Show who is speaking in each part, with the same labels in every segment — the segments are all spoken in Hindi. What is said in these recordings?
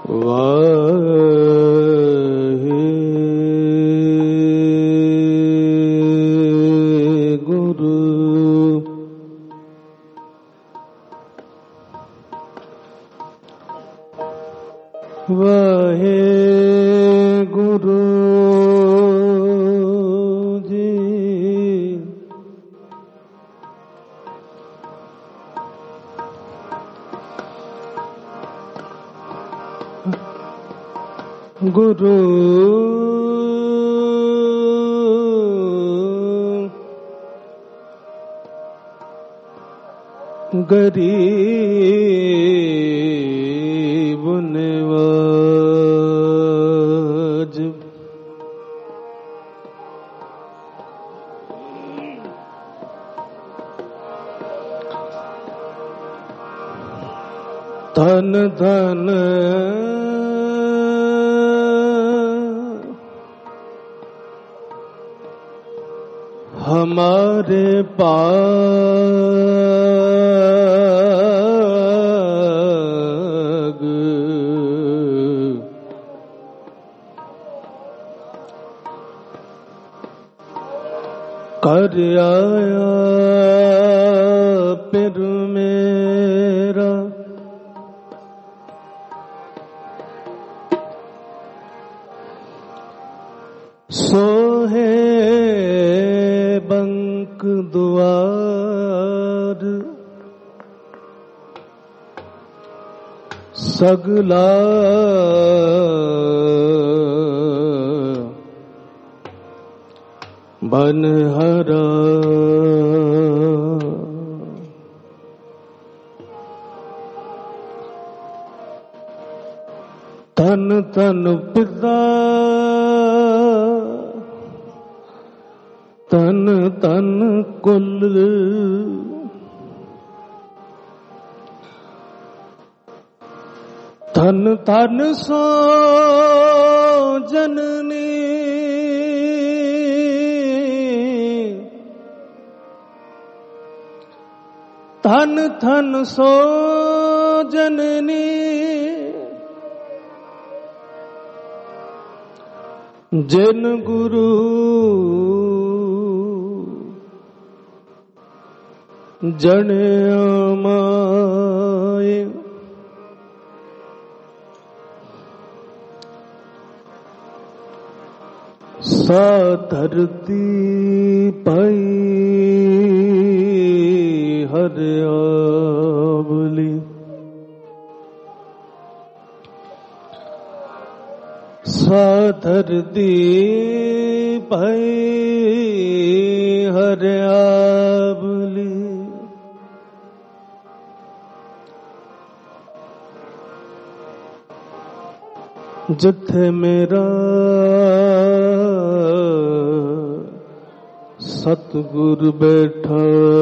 Speaker 1: वाहेगुरु जी। गुरु गरीब नवाज, धन धन हमारे पाग, कर आया फिर मेरा सोहे बंक द्वार, सगला बनहरा। तन तन पिता, तन तन कुल, धन धन सो जननी, धन धन सो जननी, जिन गुरु जने माए। सा धरती पाई हरियावली, सा धरती पाई हरियावली। जिथे मेरा सतगुर बैठा,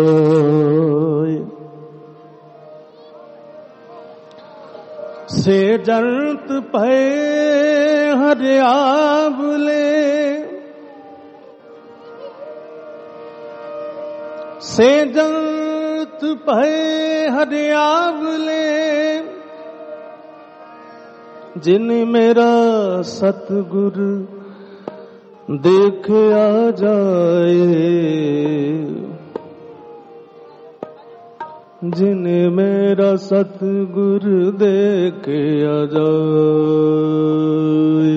Speaker 1: से जंत पे हरियावले, से जंत पे हरियावले। जिन मेरा सतगुर देख आ जाए, जिन मेरा सतगुर देख आ जाए।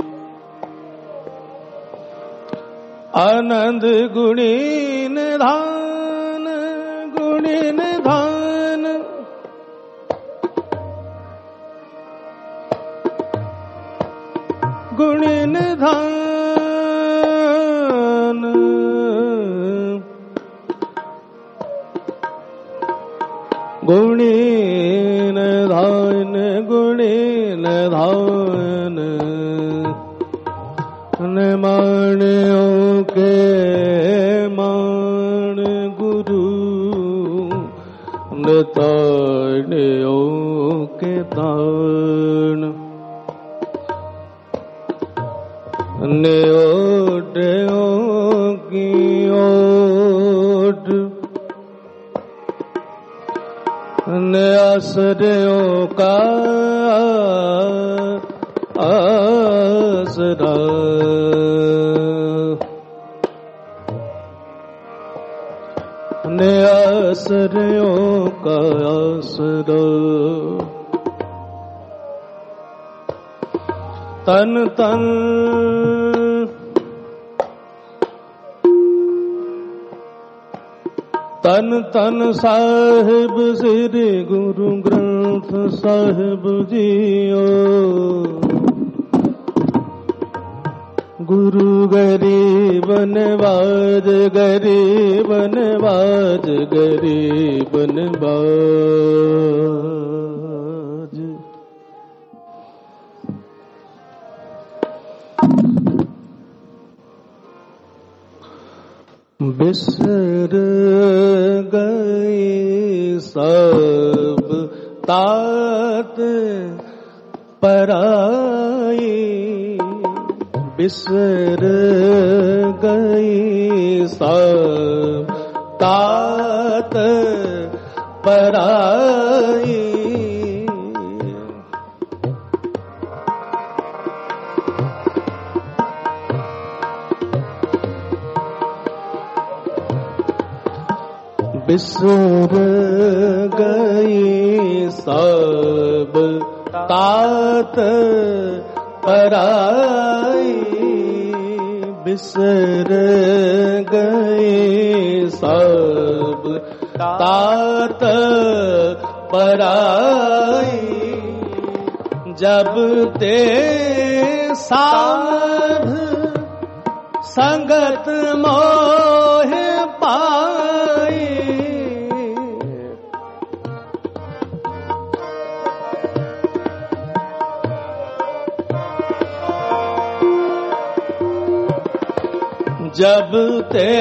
Speaker 1: आनंद गुणी निधान, गुणी निधान, गुणी निधान, गुणी निधान, गुणी निधान। न माण्यों के मान गुरु, न ताण्यों के तान। न्योटों की ओट, न आश्रयों का आसरा, न आश्रयों का आसरा, तन तन तन तन साहिब श्री गुरु ग्रंथ साहिब जियो, गुरु गरीब नवाज, गरीब नवाज, गरीब नवाज। बिसर गए सब तात पराई, बिसर गए सब तात पराई, बिसर गई सब तात पराई, बिसर गई सब तात पराई, जब ते साध संगत मोह पाई, जब ते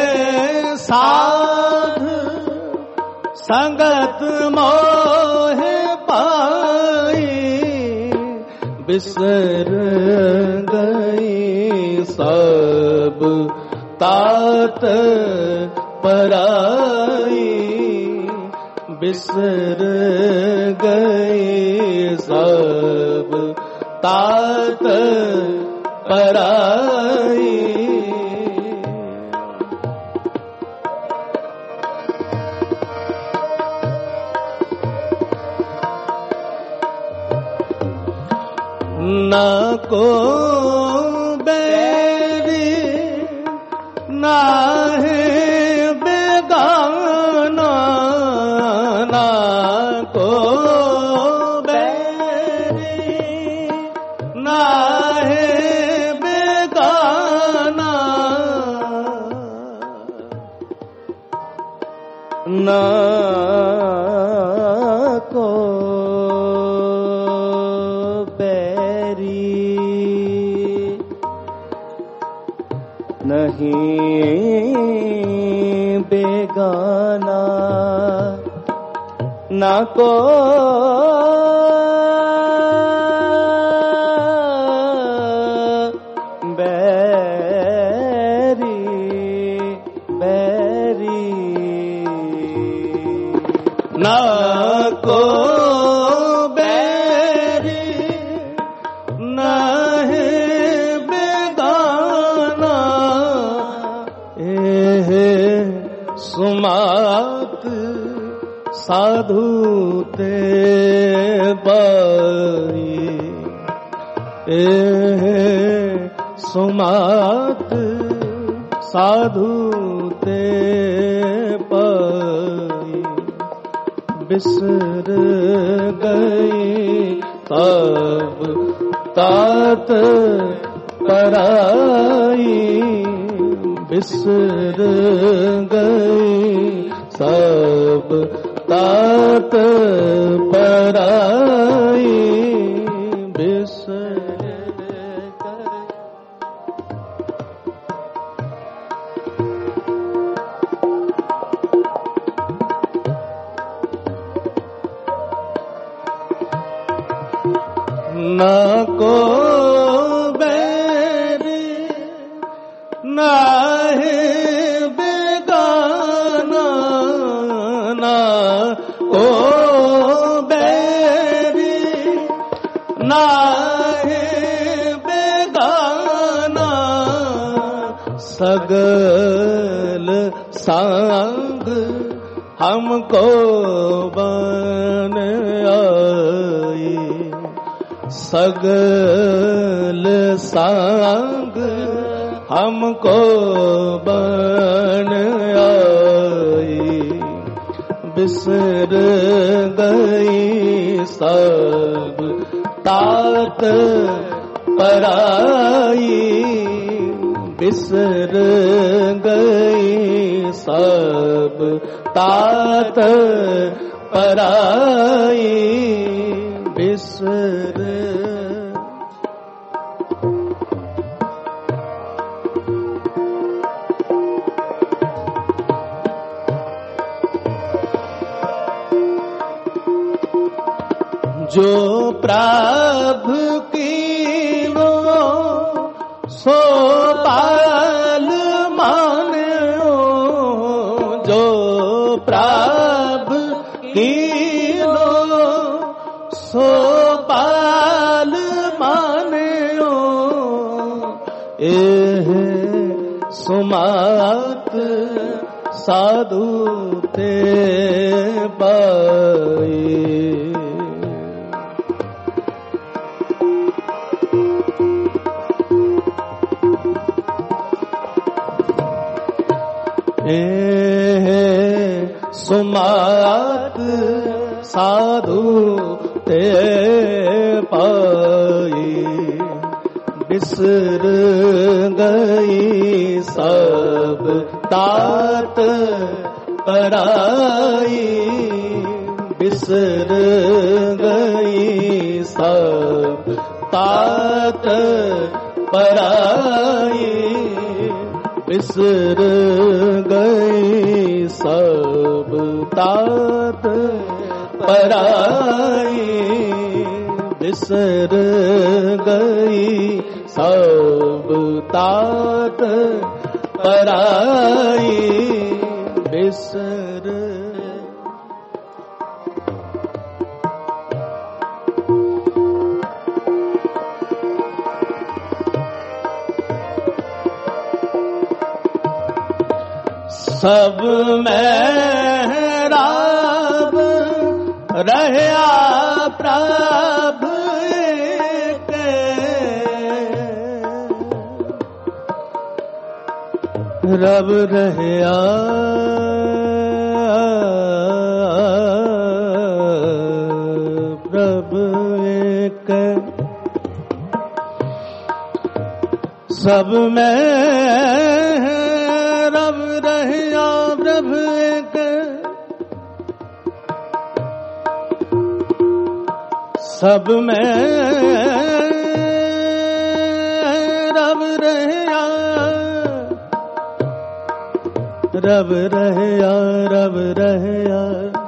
Speaker 1: साध संगत मोह पाई, बिसर गई सब तात पराई, बिसर गई सब तात पराई, ना को बैरी ना है बेगाना, ना को बैरी ना है बेगाना, ना को नहीं बेगाना, ना को बैरी बैरी, ना को सुमात साधु ते बाई, सुमात साधु ते पाई, बिसर गई सब तात पराई, बिसर गई सब तात पराई, बिसर ना को बैरी ना है बेगाना, ना को सांग हमको बन आई, सगल सांग हमको बन आई, बिसर गई सब तात पराई, बिसर गई सब तात पराई, बिसर। जो प्रभु कीनो सो पाल मान्यो, जो प्रभु कीनो सो पाल मान्यो, एह सुमात साधु ते पाए, सुमात साधु ते पाई, बिसर गई सब तात पराई, बिसर गई सब तात पराई, बिसर गई सब तात पराई, बिसर गई सब तात पराई, बिसर। सब मेहराब रहया प्रभु के, रब रहया प्रभु एक, सब में प्रभु एक, सब में रब रहया, रब रहया, रब रहया,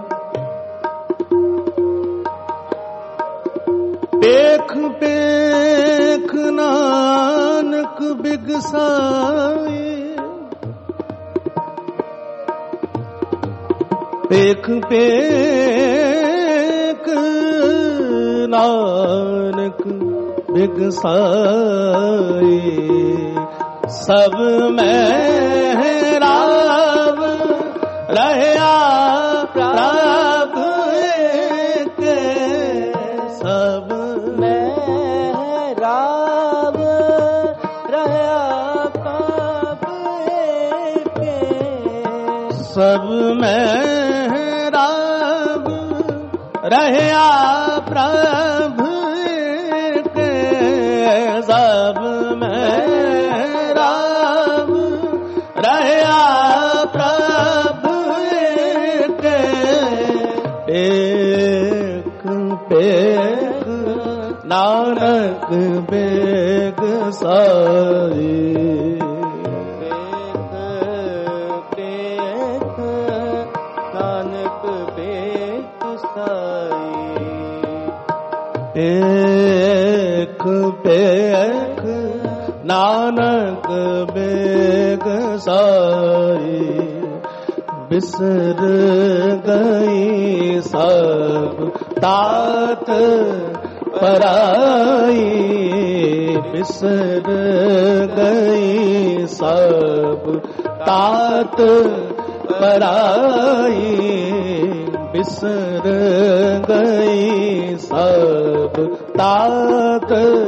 Speaker 1: पेख पेख नानक बिगसाई, पेख पेख नानक बिगसाई, सब मेहराब रहया प्रभु के, सब मेहराब रहया प्रभु के, सब में रहया प्रभु के, सब मेहराब रहया प्रभु के, पेख पेख नानक बेग साई, पेख पेख नानक बेग साई, पेख पेख नानक बेग साई, बिसर गई सब तात पराई, बिसर गई सब तात पराई, बिसर गई सब तात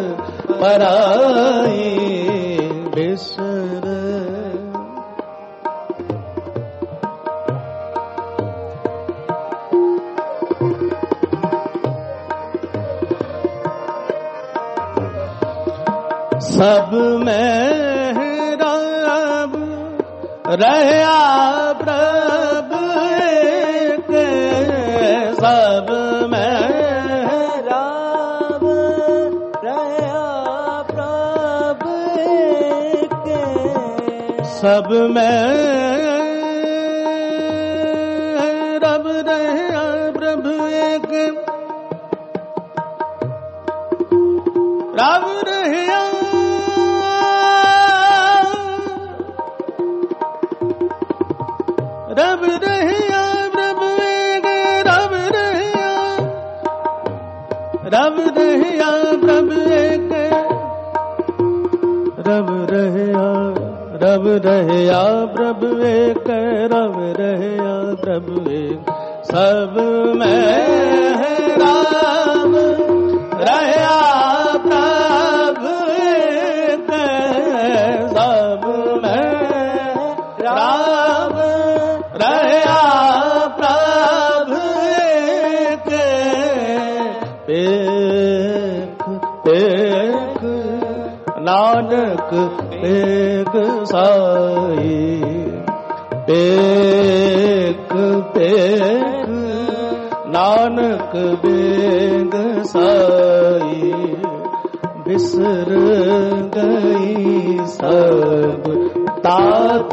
Speaker 1: पराई, बिसर। सब में रब रहया प्रभु एक, सब में रब रहया प्रभु एक, सब में रब रहया प्रभु एक, रब रहया रब रहया प्रभु एक, रब रहया, रब रहया प्रभु एक, रब रहया, रब रहया प्रभु एक, रब रहया प्रभु एक, सब में राम रहया प्रभु एक, सब में राम रहया प्रभु एक, एक एक नानक एक साई, एक एक नानक बेग साई, बिसर गई सब तात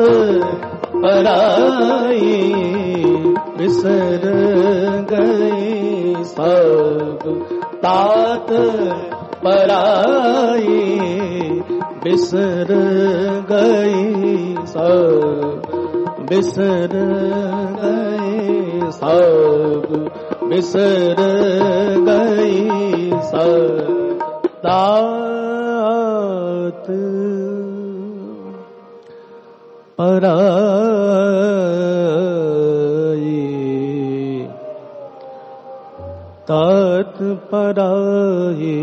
Speaker 1: पराई, बिसर गई सब तात पराई, बिसर गई सब, बिसर गई सब, बिसर गई सब तात पराई, तात पराई।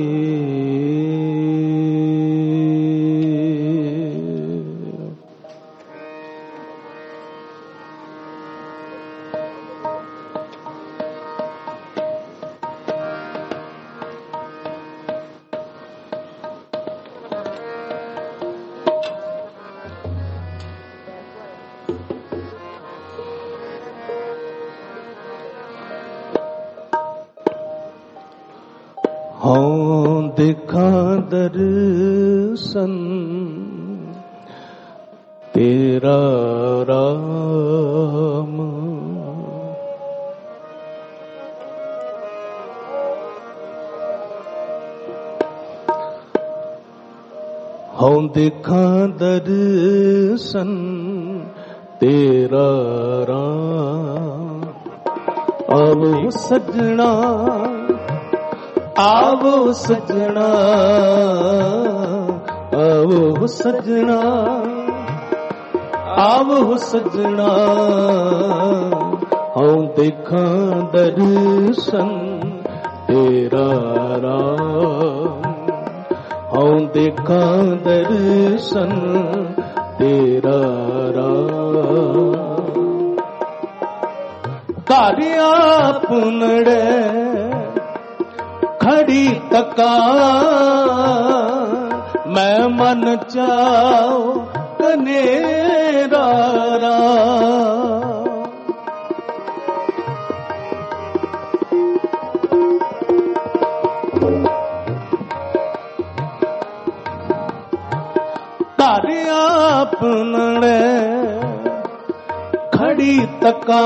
Speaker 1: हाँ देखा दर्शन तेरा राम, हाँ देखा दर्शन तेरा राम, अब सजना आवो सजना, आवो सजना, आवो सजना, हाँ देखा दर्शन तेरा राम, हाँ देखा दर्शन तेरा राम, कार्या पुनड़े खड़ी तका, मैं मन चाओ कनेरा तारे आपने खड़ी तका,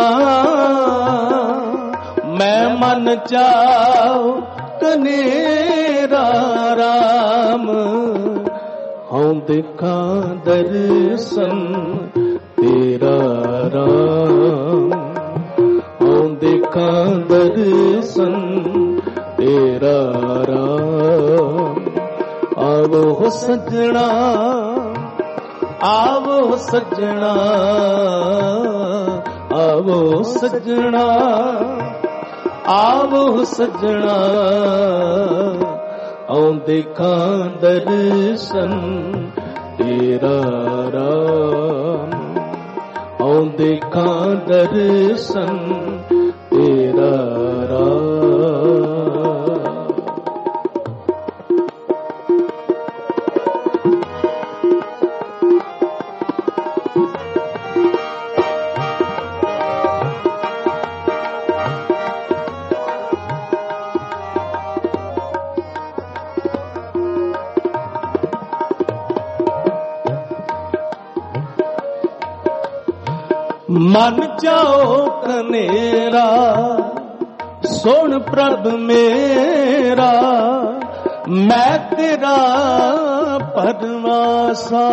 Speaker 1: मैं मन चाओ कनेरा राम, हाँ देखा दर्शन तेरा राम, हाँ देखा दर्शन तेरा राम, आवो सजना, आवो सजना, आवो सजना, आवो सजना, आऊं देखां दर्शन तेरा राम, आऊं देखां दर्शन तेरा राम। मन जाओ कनेरा सुन प्रभ मेरा, मैं तेरा परवासा।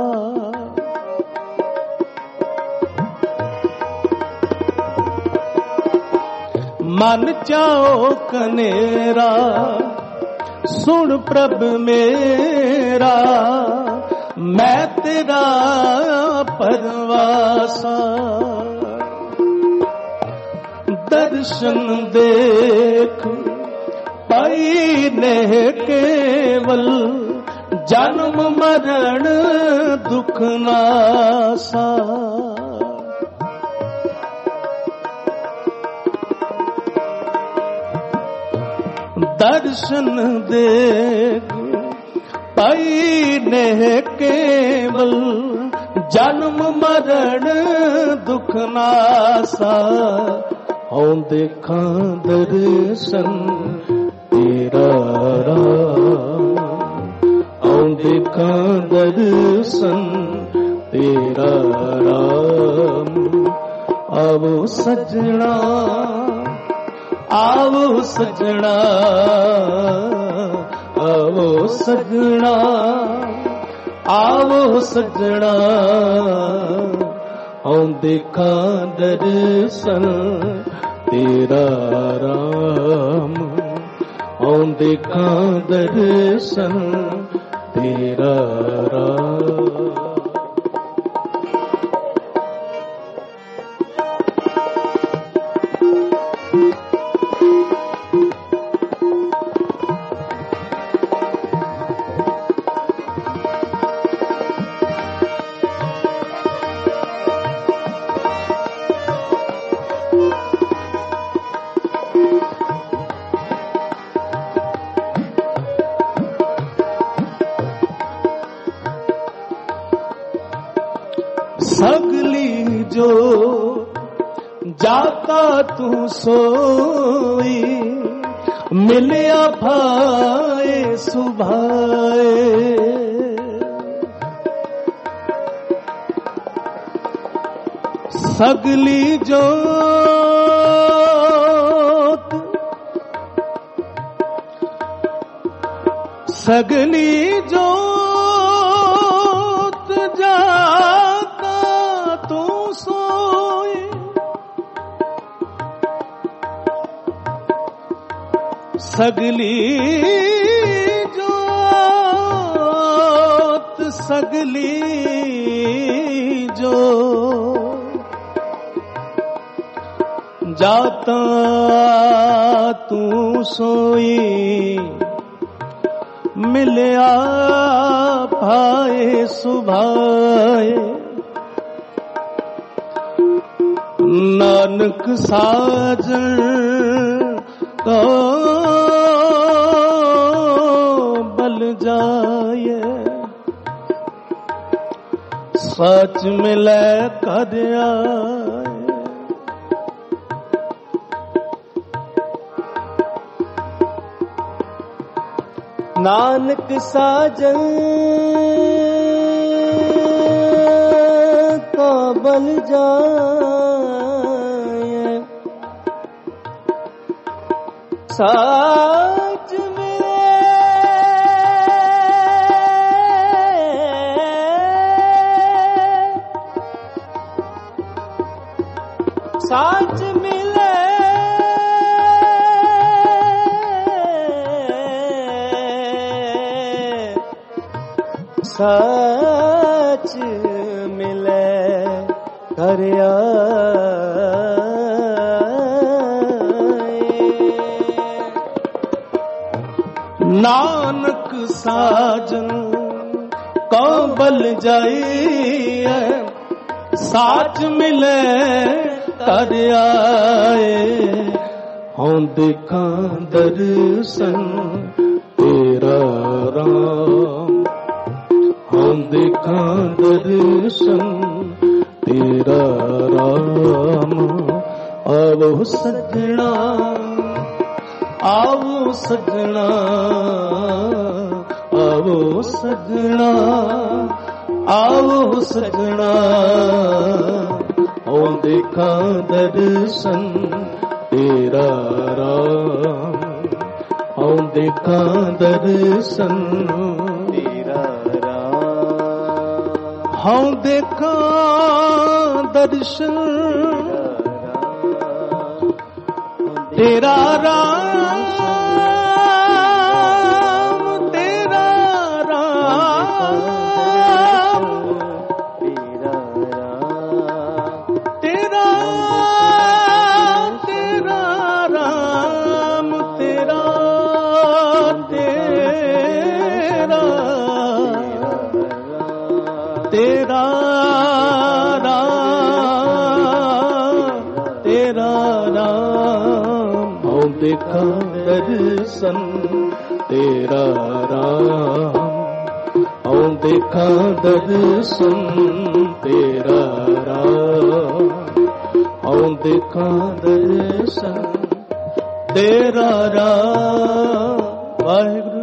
Speaker 1: मन जाओ कनेरा सुन प्रभ मेरा, मैं तेरा परवासा। दर्शन देख पाई ने केवल, जन्म मरण दुख नासा। दर्शन देख पाई ने केवल, जन्म मरण दुख नासा। आऊं देखां दर्शन तेरा राम, आऊं देखां दर्शन तेरा राम। आवो सजना, आवो सजना, आवो सजना, आवो सजना, आऊं देखां दर्शन तेरा राम, आऊं देखां दर्शन तेरा राम। सगली जो जाता तू सोई, मिलिया भाए सुभाए। सगली जोत, सगली जोत जाता तू सोए। सगली जोत, सगली जोत जाता तू सोई, मिलिया भाए सुभाए। नानक साजन को बल जाए, सच मिले कर आए। नानक साजन का बल जाए, साज में साज मिले, सच मिले कर आए। नानक साजन को बल जाइए, साच मिले कर आए। हों देखा दर्शन तेरा राम, हों देखा दर्शन तेरा राम। आवो सजना, आवो सजना, आवो सजना, आओ सजना। ओ देखा दर्शन तेरा राम, ओ देखा दर्शन तेरा राम, हो देखा दर्शन तेरा राम, तेरा राम, तेरा तेरा राम, तेरा तेरा तेरा राम, तेरा राम। हो देखा दर्शन तेरा राम, हो देखा दर्शन तेरा राम, हो देखा दर्शन तेरा राम। वाहिगुरु।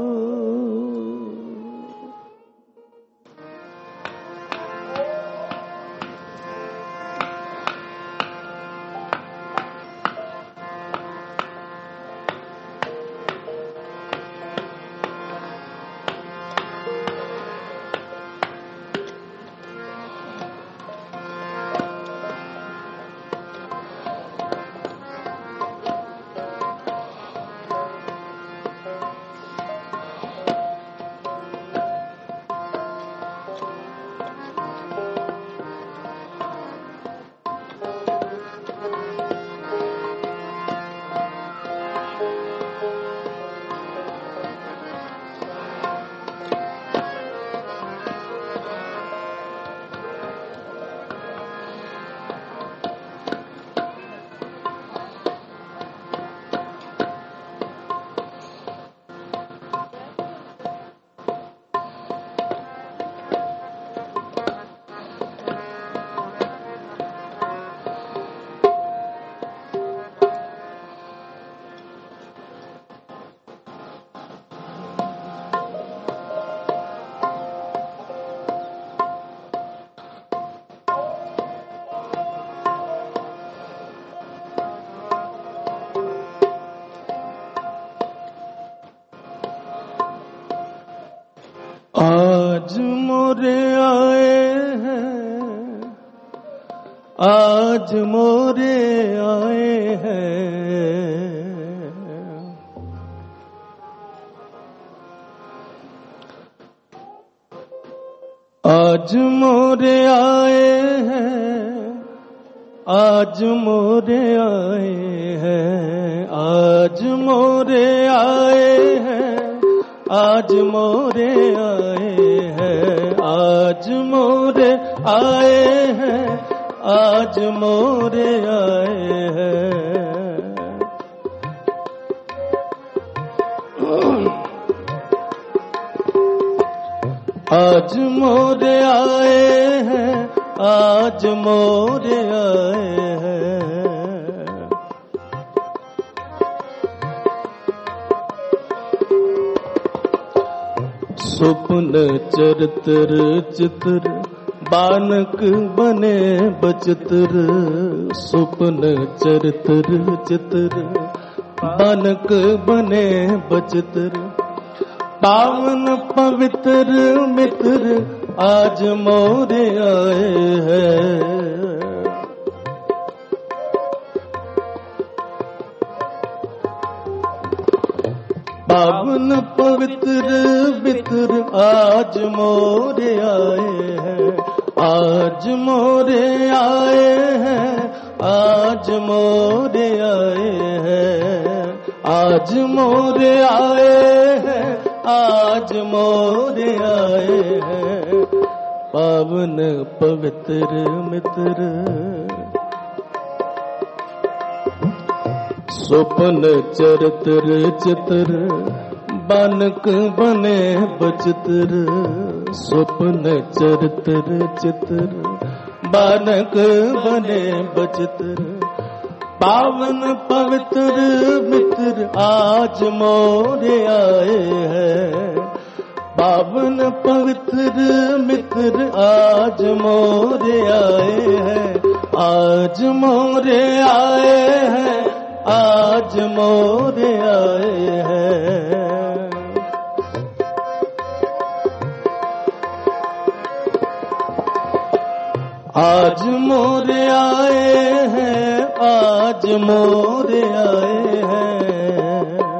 Speaker 1: आज मोरे आए हैं, आज मोरे आए हैं, आज मोरे आए हैं, आज मोरे आए हैं, आज मोरे आए हैं, आज मोरे आए हैं, आज मोरे आए हैं, आज मोरे आए हैं। आज मोरे आए हैं, आज मोरे आए हैं। सुपन चरित्र चित्र बानक बने बचित्र, सुपन चरित्र चित्र बानक बने बचित्र। पावन पवित्र मित्र आज मोरे आए हैं। पावन पवित्र मित्र आज मोरे आए हैं, आज मोरे आए हैं, आज मोरे आए हैं, आज मोरे आए हैं, आज मोरे आए हैं, पावन पवित्र मित्र। स्वप्न चरित्र चित्र, बानक बने बचित्र। स्वप्न चरित्र चित्र, बानक बने बचित्र। पावन पवित्र मित्र आज मोरे आए हैं, पावन पवित्र मित्र आज मोरे आए हैं, आज मोरे आए हैं, आज मोरे आए हैं। आज मोरे आए हैं, आज मोरे आए हैं।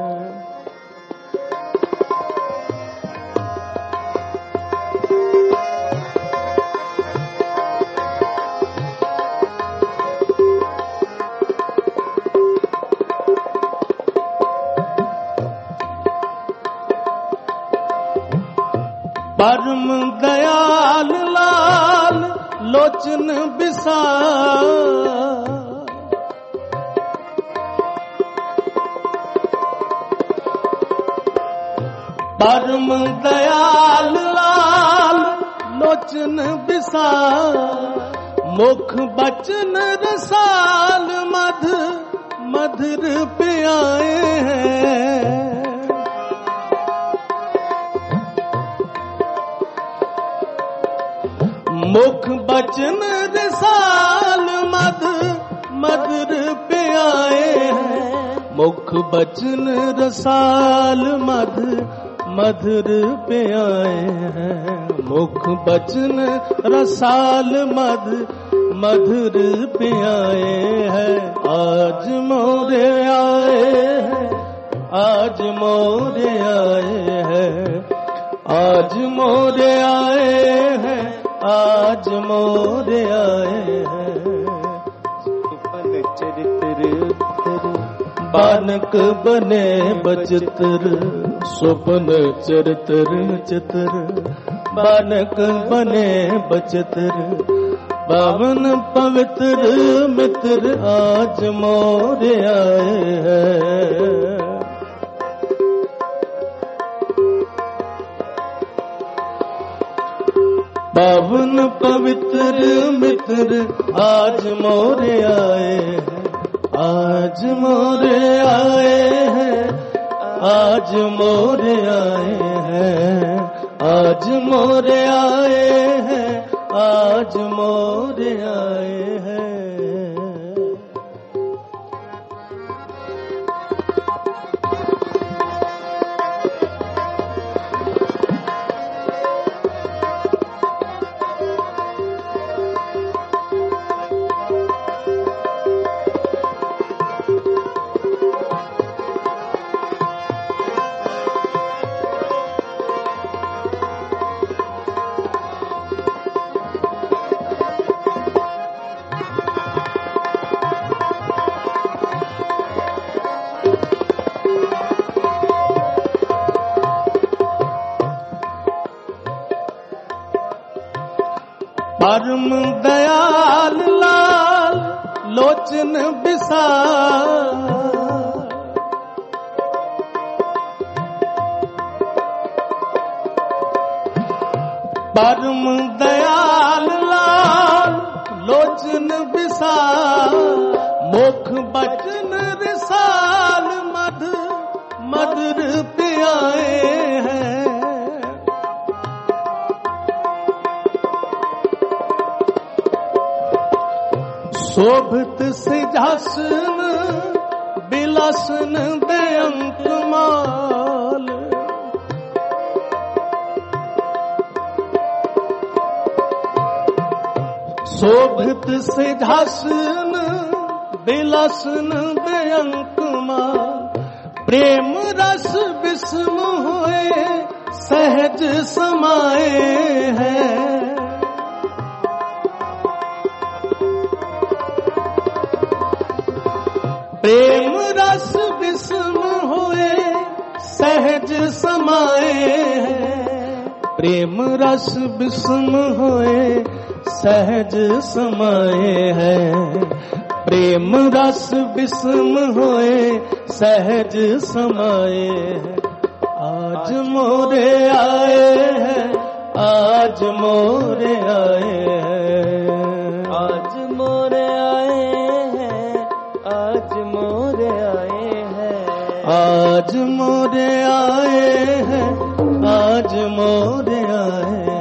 Speaker 1: परम दयाल लाल लोचन विशाल, परम दयाल लाल लोचन विशाल। मुख बचन रसाल मधुर प्याए हैं। मुख बचन रसाल मधुर प्याए हैं। मुख बचन रसाल मधुर प्याए हैं। मुख बचन रसाल मधुर प्याए हैं। आज मोरे आए हैं, आज मोरे आए हैं, आज मोरे आए हैं, आज मोरे आए हैं। स्वप्न चरित्र बानक बने बचित्र। स्वप्न चरित्र चित्र, बानक बने बचित्र। पावन पवित्र मित्र आज मोरे आए हैं। पावन पवित्र मित्र आज मोरे आए हैं, आज मोरे आए हैं, आज मोरे आए हैं, आज मोरे आए हैं, आज मोरे आए हैं। परम दयाल लाल लोचन विशाल। परम दयाल लाल लोचन विशाल। मुख बचन रसाल मधुर प्याए हैं। शोभित सिंहासन बिलासन बेअंत माल। शोभित सिंहासन बिलासन बेअंत माल। प्रेम रस विस्म हुए सहज समाए हैं। प्रेम रस विस्म सहज समाए हैं। प्रेम रस बिस्म होए सहज समाए हैं। प्रेम रस बिस्म होए सहज समाए हैं। आज मोरे आए हैं, आज मोरे आए हैं,
Speaker 2: आज मोरे आए हैं, आज मोरे आए हैं,
Speaker 1: आज मोरे आए हैं, आज मोरे आए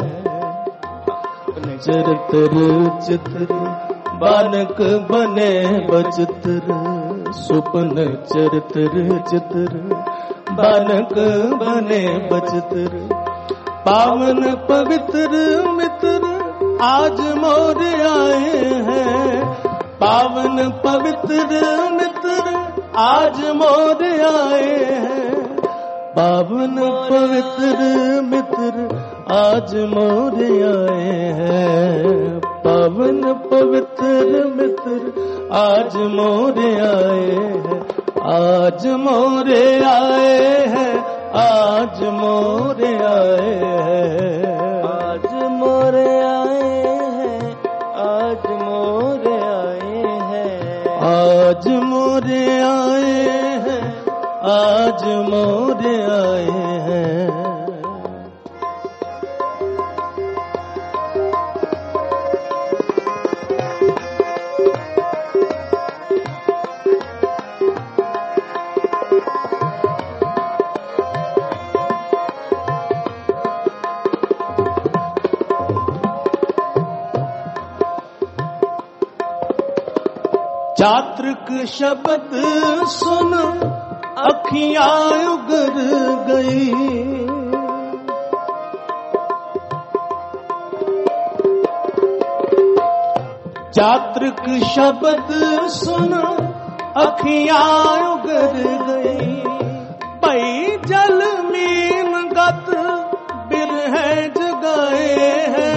Speaker 1: हैं। चरित्र चित्र बालक बने बचित्र, सुपन चरित्र चित्र बालक बने बचित्र। पावन पवित्र मित्र आज मोरे आए हैं। पावन पवित्र मित्र आज मोरे आए हैं। पावन पवित्र मित्र आज मोरे आए हैं। पावन पवित्र मित्र आज मोरे आए हैं। आज मोरे आए हैं, आज मोरे आए हैं,
Speaker 2: आज मोरे आए हैं, आज मोरे आए हैं,
Speaker 1: आज मोरे आए हैं, आज मोरे आए हैं। चात्रिक शब्द सुन अखियां उगर गई। चात्रिक शब्द सुन अखियां उगर गई। पई जल मीन गत बिरह जगाए हैं।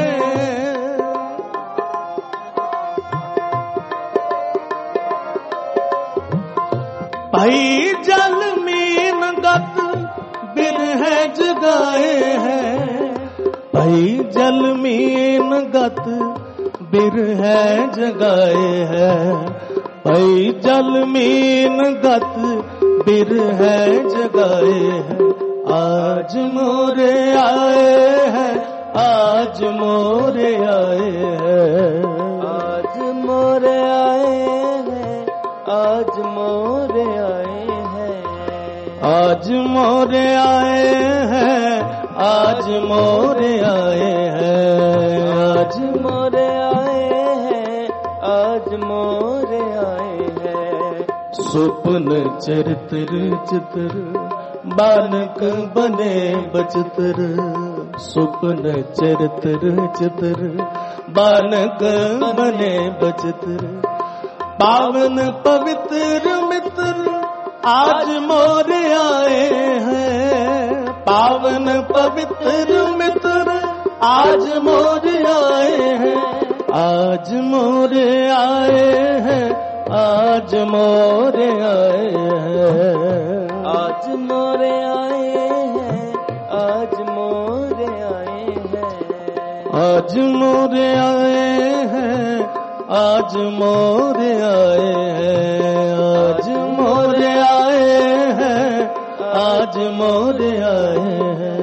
Speaker 1: भाई जल मीन गत बिरह जगाए हैं। भाई जल मीन गत बिरह जगाए हैं। भाई जल मीन गत बिरह जगाए हैं। आज मोरे आए हैं, आज मोरे आए हैं,
Speaker 2: आज मोरे आए हैं, आज मोरे आए हैं,
Speaker 1: आज मोरे आए हैं, आज मोरे आए हैं, आज
Speaker 2: मोरे आए हैं, आज मोरे आए हैं।
Speaker 1: सुपन चरित्र चित्र बालक बने बचित्र। सुपन चरित्र चित्र बालक बने बचित्र। पावन पवित्र मित्र आज मोरे आए हैं। पावन पवित्र मित्र आज मोरे आए हैं। आज मोरे आए हैं, आज मोरे आए हैं,
Speaker 2: आज मोरे आए हैं, आज मोरे आए हैं,
Speaker 1: आज मोरे आए हैं, आज मोरे आए हैं, आज मोरे आए हैं, आज मोरे आए हैं।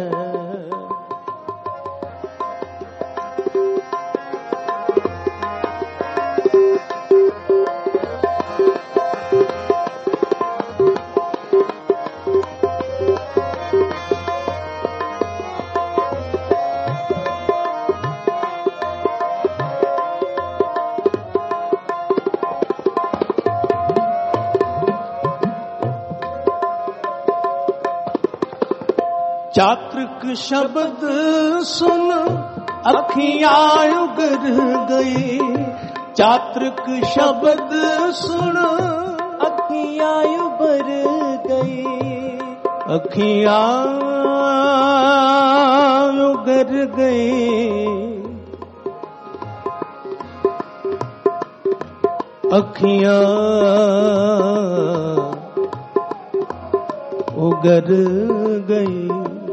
Speaker 1: चात्रिक शब्द सुन अखियां उगर गई। चात्रिक शब्द सुन
Speaker 2: अखियां उबर गई,
Speaker 1: अखियां उगर गई। अखियां उगर गई।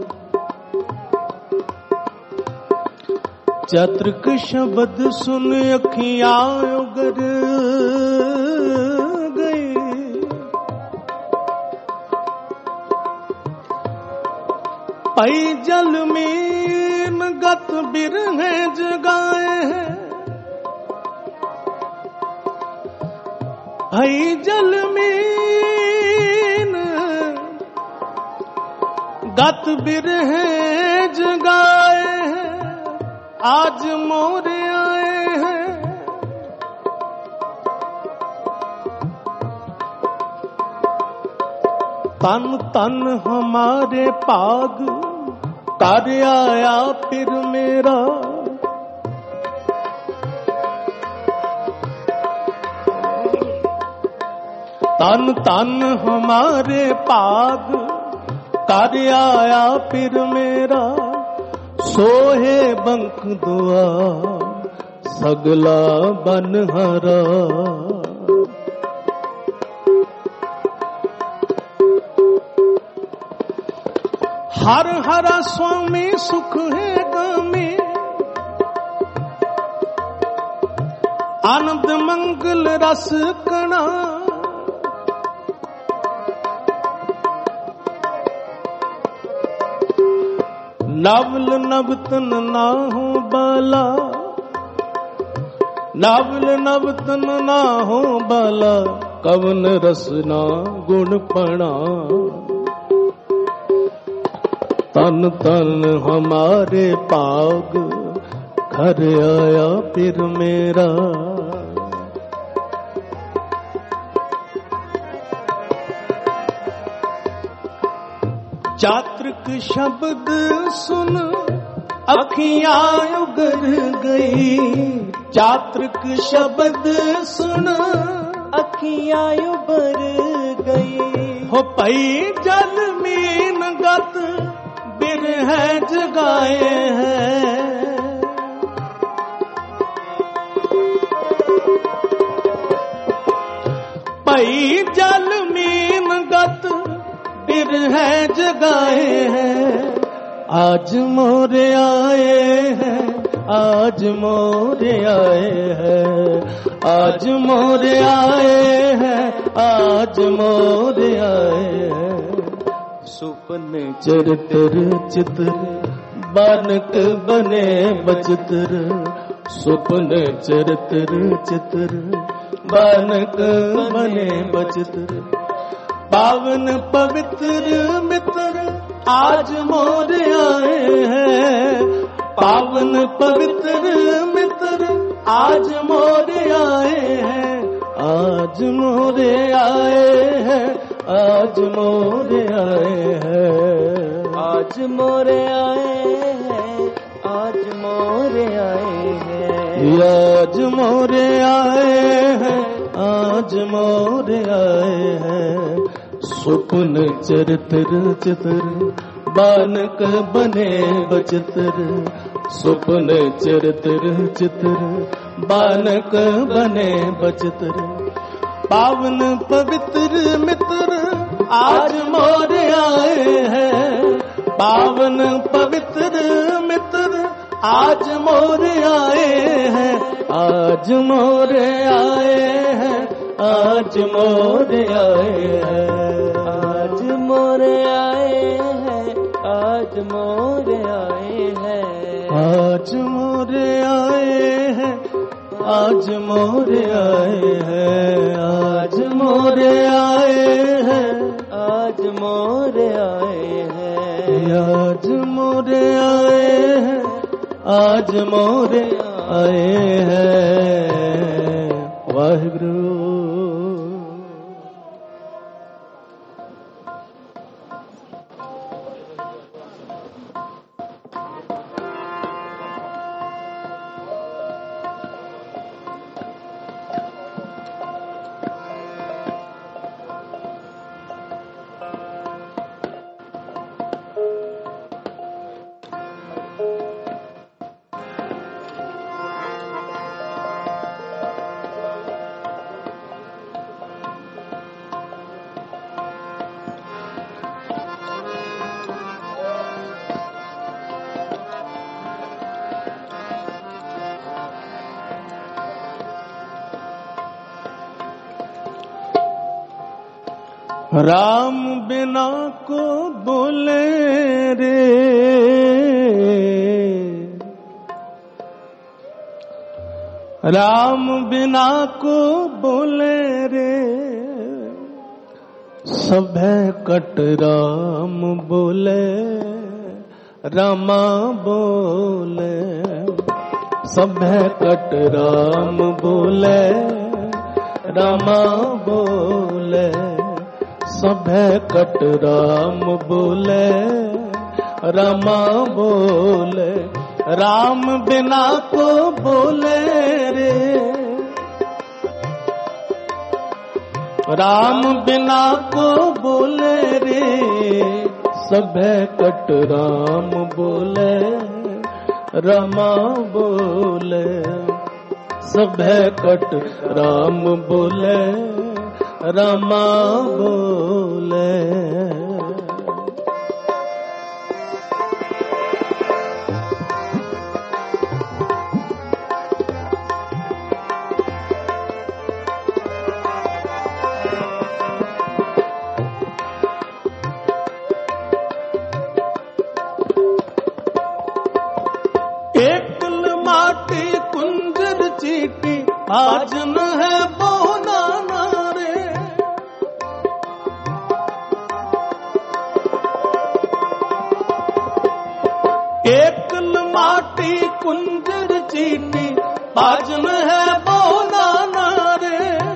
Speaker 1: चातुर्क शब्द सुन अखियां उगर गई। पई जल मीन गत बिरहे जगाए हैं। पई जल मीन गत बिरहे जगाए हैं। आज मोरे आए हैं। तन तन हमारे पाग कर आया फिर मेरा। तन तन हमारे पाग कर आया फिर मेरा। सोहे बंक दुआ सगला बनहरा। हर हरा स्वामी सुख है गामी। आनंद मंगल रस कणा। नावल नवतन नाहु बाला। नावल नवतन नाहु बाला। कवन रसना गुण पणा। तन तन हमारे पाग घर आया फिर मेरा। चातुर्क शब्द सुन अखियां उगर गई। चातुर्क शब्द सुन
Speaker 2: अखियां उबर गई।
Speaker 1: हो पई जल मीन गत बिरहे जगाए हैं। पई जल मीन गत बिरहे जगाए हैं। आज मोरे आए हैं। आज मोरे आए हैं। आज मोरे आए हैं। आज मोरे आए हैं। सुपने चरित्र चित्र बानक बने बचित्र। सुपने चरित्र चित्र बानक बने बचित्र। पावन पवित्र मित्र आज मोरे आए हैं। पावन पवित्र मित्र आज मोरे आए हैं। आज मोरे आए हैं। आज मोरे आए हैं।
Speaker 2: आज मोरे आए हैं। आज मोरे आए हैं।
Speaker 1: आज मोरे आए हैं। आज मोरे आए हैं। सुपन चरित्र चित्र बानक बने बचित्र। सुपन चरित्र चित्र बानक बने बचित्र। पावन पवित्र मित्र आज मोरे आए हैं। पावन पवित्र मित्र आज मोरे आए हैं। आज मोरे आए हैं। आज मोरे आए हैं।
Speaker 2: आज मोरे आए हैं। आज मोरे आए हैं।
Speaker 1: आज मोरे आए हैं। आज मोरे आए हैं। आज मोरे आए हैं।
Speaker 2: आज मोरे आए हैं।
Speaker 1: आज मोरे आए हैं। आज मोरे आए हैं। वाहिगुरु। राम बिना को बोले रे, राम बिना को बोले रे, सभे कट राम बोले, रमा बोले, सभे कट राम बोले, रमा बोले, सभे कट राम बोले, रमा बोले, राम बिना को बोले रे, राम बिना को बोले रे, सभे कट राम बोले, रमा बोले, सभे कट राम बोले, रमा बोले। एकल माटी कुंजर चीटी, आज न है बोना नारे, एकल माटी कुंजर चीटी, आज न है बोना नारे,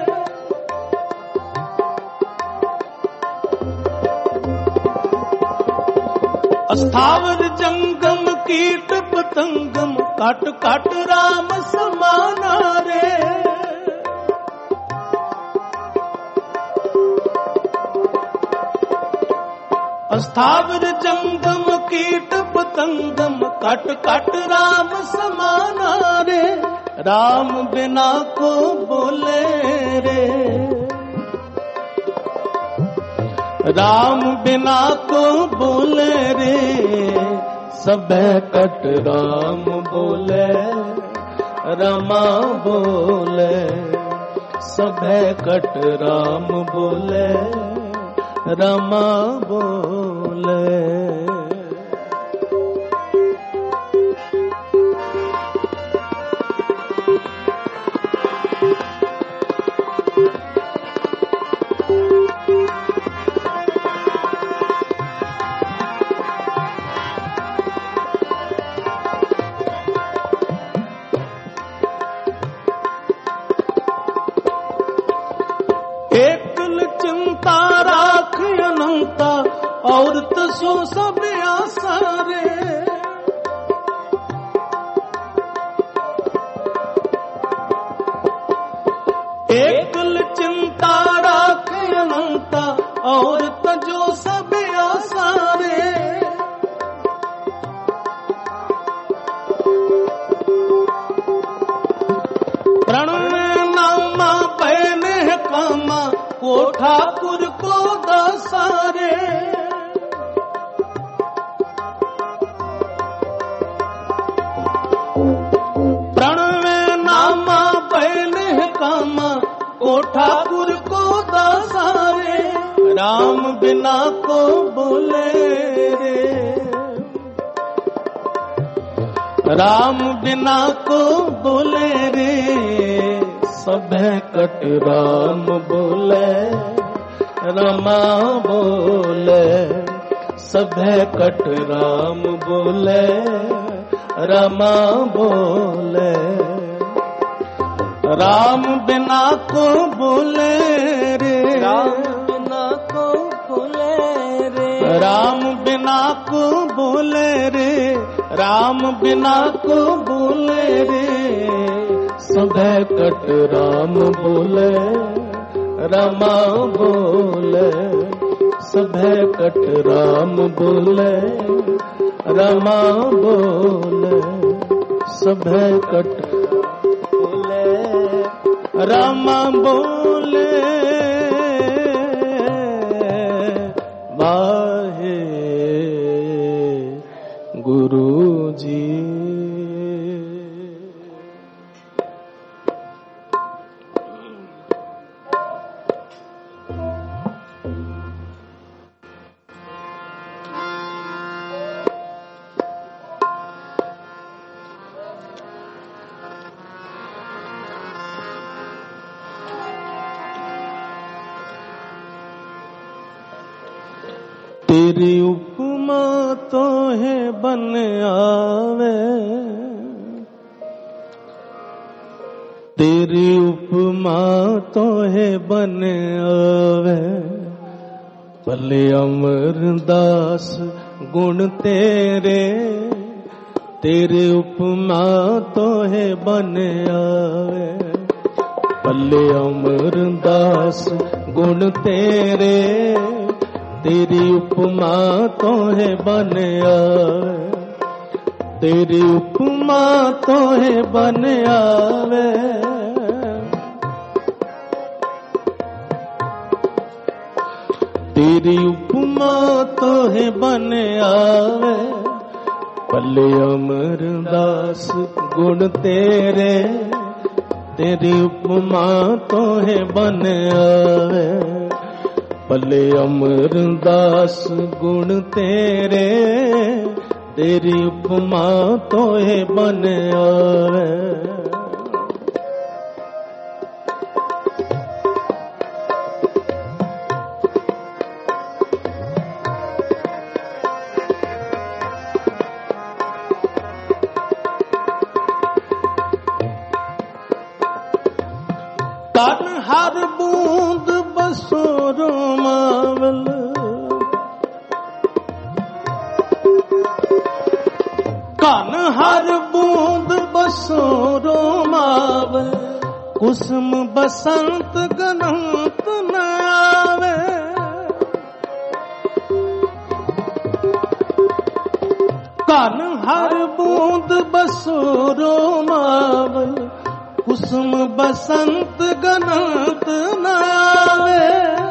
Speaker 1: अस्थावर जंगम कीट पतंगम, काट काट राम समाना रे, अस्थावर जंगम कीट पतंगम, काट काट राम समाना रे, राम बिना को बोले रे, राम बिना को बोले रे, सभे कट राम बोले, रमा बोले, सभे कट राम बोले, रमा बोले। एकल चिंता राख अनंता, और तसो सब आसा रे, एकल चिंता राख अनंता, और तजो सब आसा रे, प्रणव नामा पहने कामा, को ठाकुर को दसारे, प्रणव नामा पहने कामा, को ठाकुर को दसारे, राम बिना को बोले रे, राम बिना को बोले रे, सभे कट राम बोले, रमा बोले, सभे कट राम बोले, रमा बोले, राम बिना को बोले रे,
Speaker 2: राम बिना को बोले रे,
Speaker 1: राम बिना को बोले रे, राम बिना को बोले रे, सभे कट राम बोले, रमा बोले, सभे कट राम बोले, रमा बोले, सभे कट बोले, रमा बोले, वाहे गुरु जी। तेरी उपमा तो है बन आवे, तेरी उपमा तो है बन आवे, भले अमरदास गुण तेरे, तेरे उपमा तो है बन आवे, भले अमरदास गुण तेरे, तेरी उपमा तो है बन आवे, तेरी उपमा तो है बन आवे, तेरी उपमा तो है बन आवे, भले अमरदास गुण तेरे, तेरी उपमा तो है बन आवे, भले अमरदास गुण तेरे, तेरी उपमा तो है बन आवे। तन हर बूंद बसोरो मावल, कन हर बूंद बसोरो मावल, कुसुम बसंत गनंत न आवे, कन हर बूंद बसोरो मावल, कुसुम बसंत गनंत न आवे,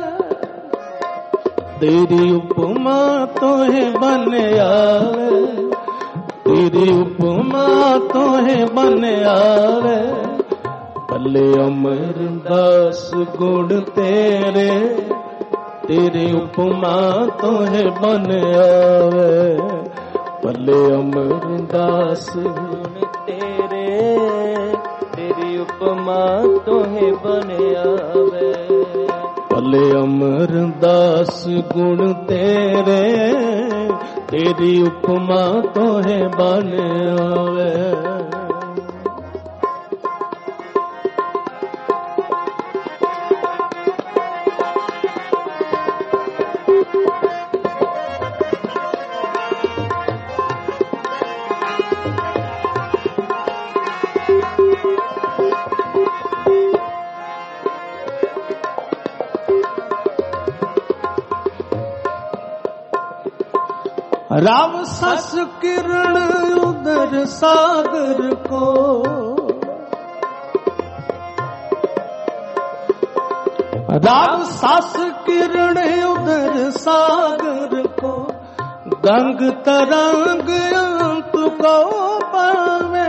Speaker 1: तेरी उपमा तो है बन आवे, तेरी उपमा तो है बन आवे, भले अमरदास गुण तेरे, तेरी उपमा तो है बन आवे, भले अमरदास गुण तेरे, तेरी उपमा तो है बन आवे, भले अमरदास गुण तेरे, तेरी उपमा तो है बन आवे। राव सस किरण उदर सागर को, राव सस किरण उदर सागर को, गंग तरंग अंत को पावे,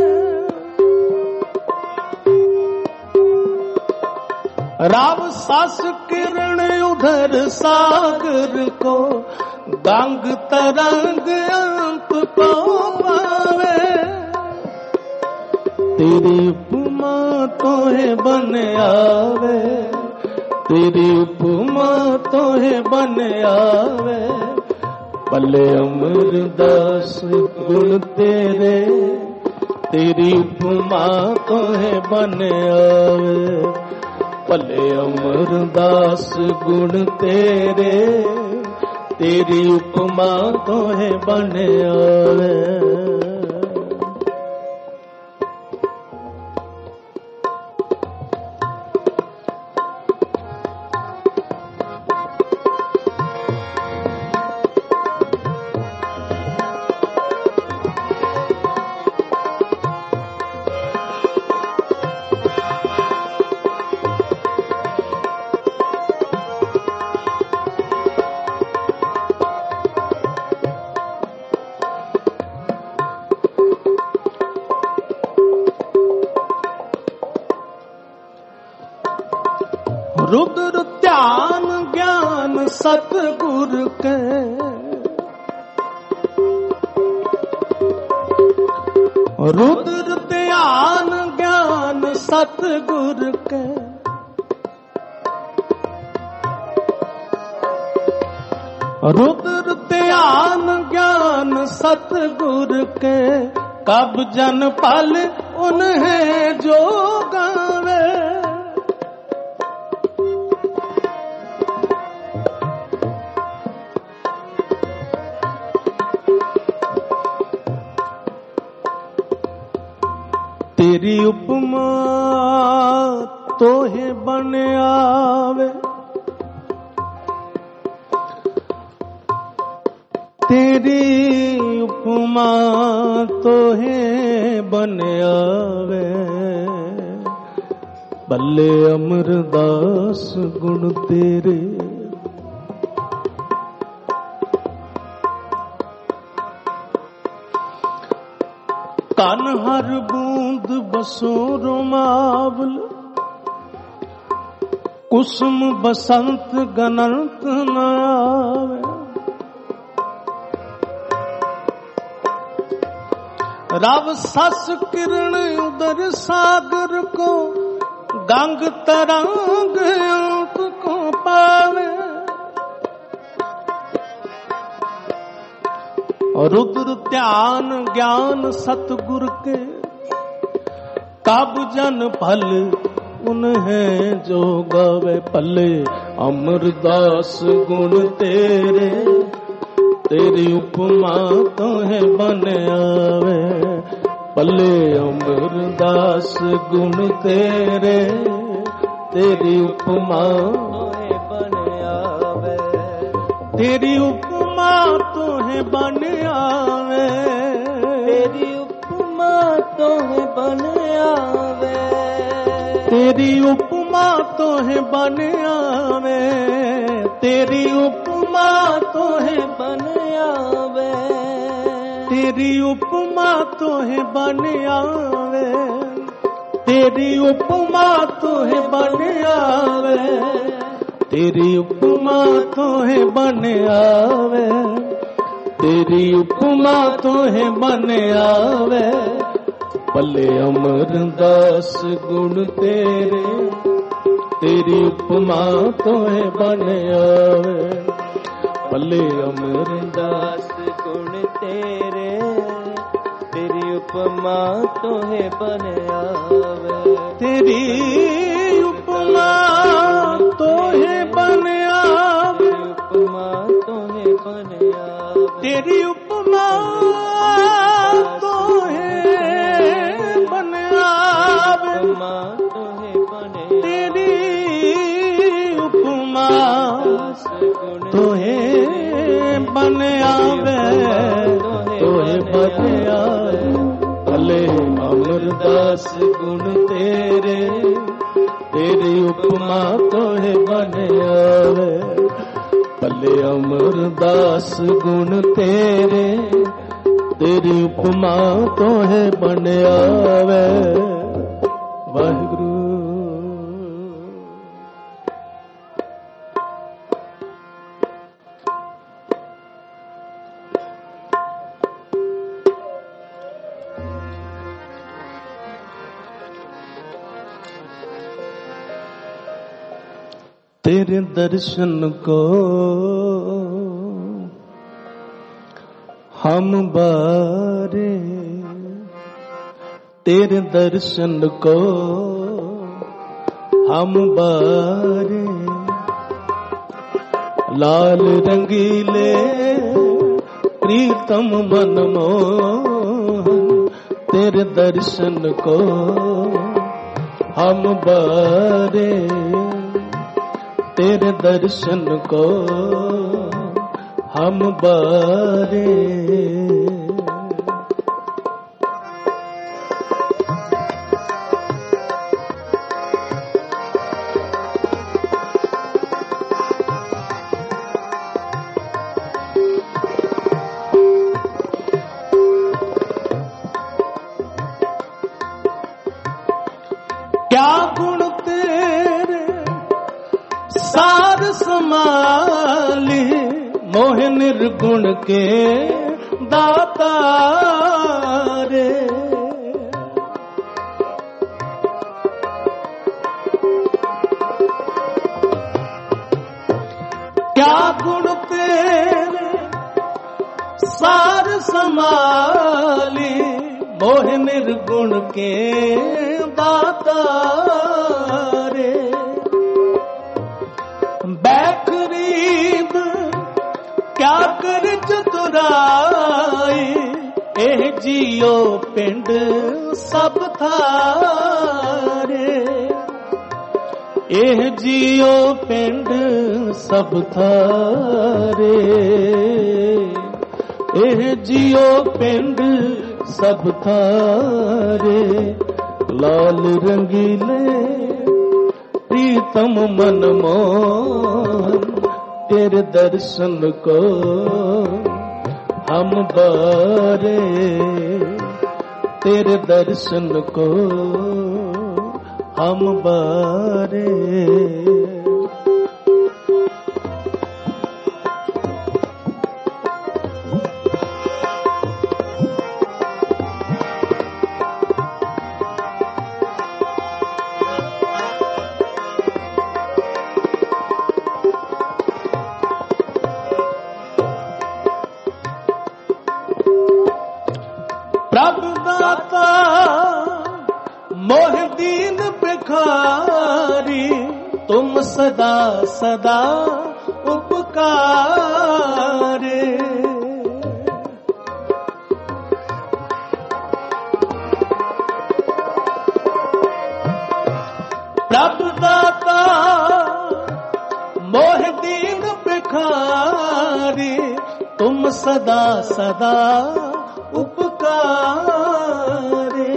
Speaker 1: राव सस किरण उधर सागर को, गंग तरंग अंत को पावे, तेरी उपमा तो है बन आवे, तेरी उपमा तो है बन आवे, भले अमरदास गुण तेरे, तेरी उपमा तो है बन आवे, भले अमरदास गुण तेरे, तेरी उपमा तो है बन आवे। रुद्र ध्यान ज्ञान सतगुर के, रुद्र ध्यान ज्ञान सतगुर के, रुद्र ध्यान ज्ञान सतगुर के, कब जन पल उन्हें जो गावे। तेरी उपमा तोहे बन आवे, तेरी उपमा तोहे बन आवे। बल्ले अमरदास गुण तेरे, कन हर बूंद बसो रोमावल, कुसुम बसंत गनंत न आवे। रव सस किरण उदर सागर को, गंग तरंग अंत को पावे। रुद्र ध्यान ज्ञान सतगुर के, कब जन फल उन्हें जो गावे। पल्ले अमरदास गुण तेरे, तेरी उपमा तोहे बन आवे। पल्ले अमरदास गुण तेरे, तेरी उपमा तोहे बन आवे। तेरी उपमा तोहे बन आवे,
Speaker 2: तेरी उपमा तोहे बन आवे।
Speaker 1: तेरी उपमा तोहे बन आवे, तेरी उपमा तोहे
Speaker 2: बन आवे।
Speaker 1: तेरी उपमा तोहे बन आवे, तेरी उपमा तोहे बन आवे। तेरी उपमा तोहे बन आवे, तेरी उपमा तोहे बन आवे। पल्ले अमरदास गुण तेरे, तेरी उपमा तोहे बन आवे। पल्ले अमरदास
Speaker 2: गुण तेरे, तेरी उपमा तोहे बन आवे।
Speaker 1: तेरी उपमा तोहे बन आवे,
Speaker 2: उपमा तोहे बन आवे।
Speaker 1: तेरी उपमा तोहे बन आवे,
Speaker 2: उपमा तोहे बन।
Speaker 1: तेरी उपमा तोहे बन आवे, तोहे बन आवे। भले अमरदास गुण तेरे, तेरी उपमा तोहे बन आवे। भले अमरदास गुण तेरे, तेरी उपमा तोहे बन आवे। वाहिगुरु। तेरे दर्शन को हम बारे, तेरे दर्शन को हम बारे। लाल रंगीले प्रीतम मनमोहन, तेरे दर्शन को हम बारे। तेरे दर्शन को हम बारे। क्या गुण तेरे सार समाली, मोह निर्गुण के दाता रे। क्या गुण तेरे तेरे सार संभाली, मोह निर्गुण के दाता रे। बैखरीद क्या कर चतुराई, एह जियो पिंड सब थारे। एह जियो पिंड सब थारे, एह जियो पिंड सब थारे। लाल रंगीले प्रीतम मन मोहन, तेरे दर्शन को हम बारे, तेरे दर्शन को हम बारे। प्रभु दाता मोह दीन भिखारी, तुम सदा सदा उपकारे। प्रभु दाता मोह दीन भिखारी, तुम सदा सदा उपकारे।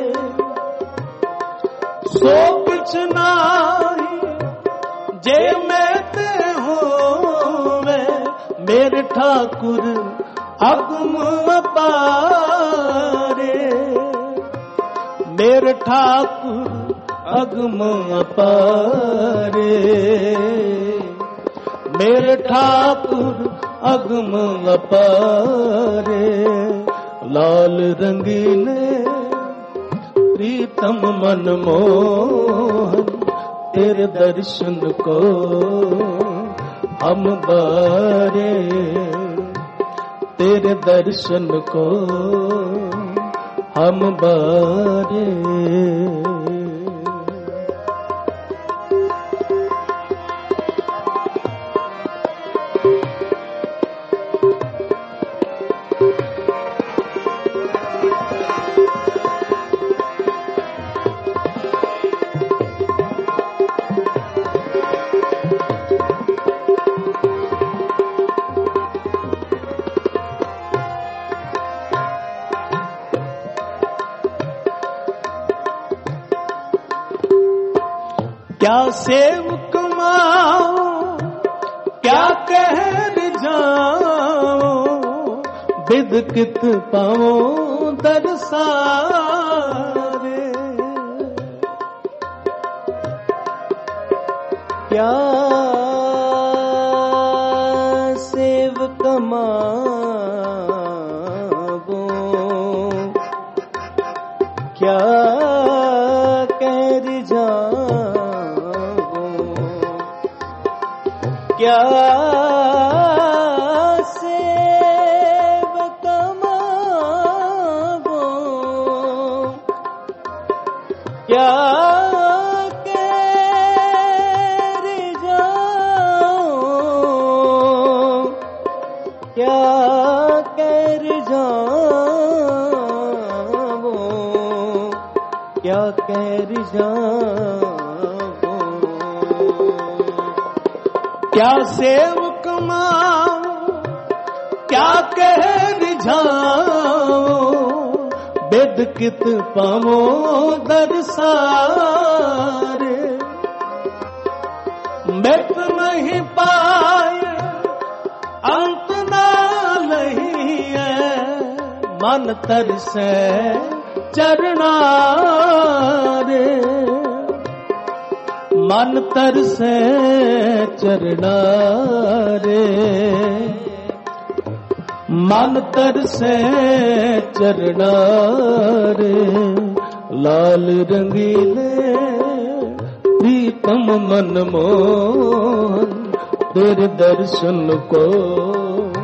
Speaker 1: सो कुछ नाही जे मैं ते होवे, मेरे ठाकुर अगम अपारे। मेरे ठाकुर अगम अपारे, मेरे ठाकुर अगम अपारे। लाल रंगीले प्रीतम मन मोहन, तेरे दर्शन को हम बारे, तेरे दर्शन को हम बारे। क्या सेव कमाओ, क्या कहर जाओ, बिद कित पाओ दरसारे।
Speaker 2: क्या सेव कमाओ, क्या कहर जाओ, क्या सेव कमाओ, क्या कर जाओ, क्या कर जाओ, क्या कर जाओ।
Speaker 1: क्या सेव कमाओ, क्या कहर जाओ, बिद कित पावो दरसारे। मिट नहीं पाए अंत ना लही है, मन तरसे चरना रे। मन तरसे चरना रे, मन तरसे चरना रे। लाल रंगीले प्रीतम मन मोहन, तेरे दर्शन को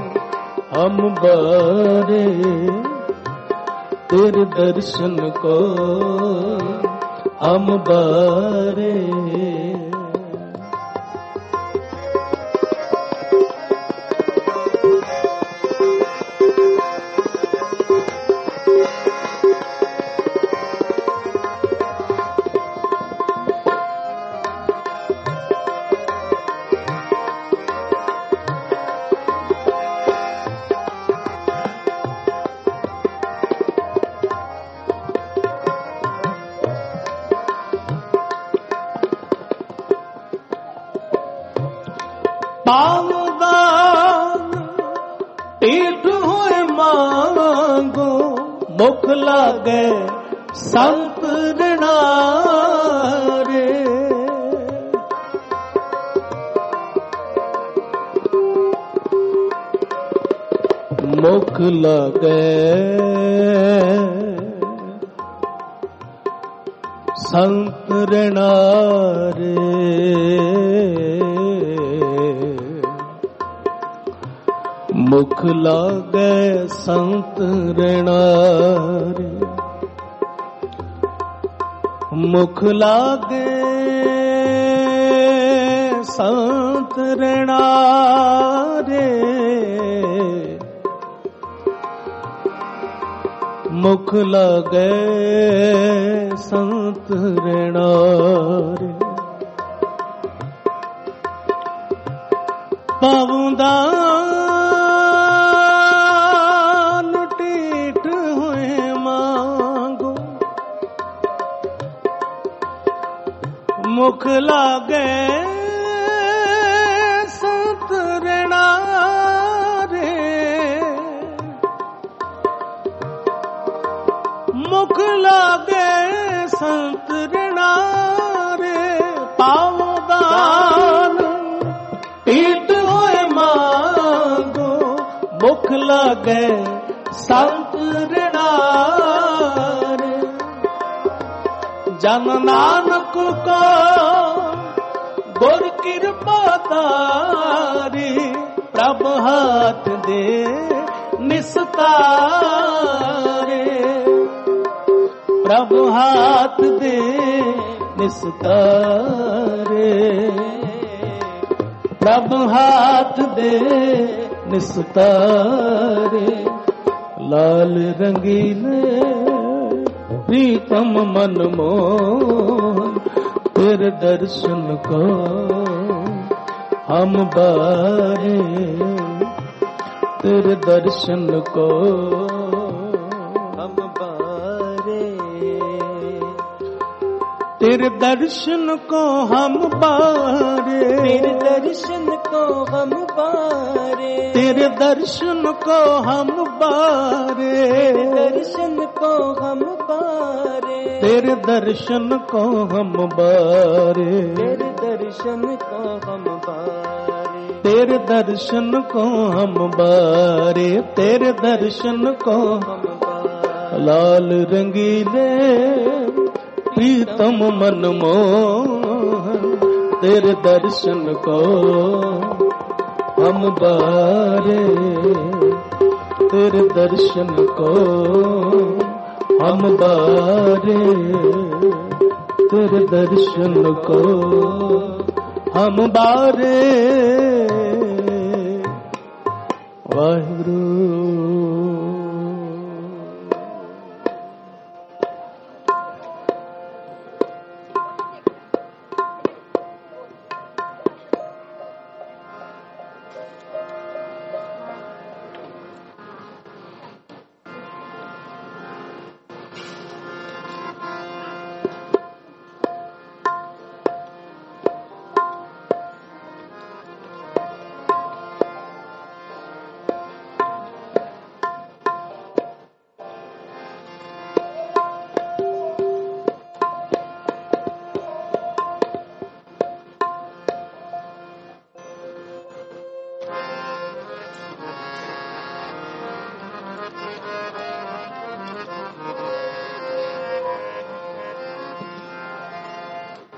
Speaker 2: हम बारे तेरे दर्शन को हम बारे।
Speaker 1: पावदान पीठ हुए मांगो मुख लागे संत ऋणारे।
Speaker 2: मुख लागे संत ऋणारे। मुख लागे संत ऋणारे। मुख लागे संत ऋणारे। मुख लागे संत ऋणारे। पावदान टीठ हुए मांगो मुख लागे संत ऋणारे। मुख लागे संत ऋणारे। पावदान पीठ हुए मांगो मुख लागे संत ऋणारे। जन नानक को गुर कृपा तारी प्रभ हाथ दे निस्तारे। प्रभ हाथ दे निस्तारे। प्रभ हाथ दे निस्तारे। लाल रंगीले प्रीतम मन मोहन तेरे दर्शन को हम बारे। तेरे दर्शन को हम बारे। तेरे दर्शन को हम बारे।
Speaker 1: तेरे दर्शन को हम बारे।
Speaker 2: तेरे दर्शन को हम बारे।
Speaker 1: दर्शन को हम बारे।
Speaker 2: तेरे दर्शन को हम बारे।
Speaker 1: तेरे दर्शन को हम बारे।
Speaker 2: तेरे दर्शन को हम बारे। तेरे दर्शन को
Speaker 1: हम बारे।
Speaker 2: लाल रंगीले प्रीतम मन मोहन तेरे दर्शन को हम बारे। तेरे दर्शन को हम बारे। तेरे दर्शन को हम बारे। वाहिगुरु।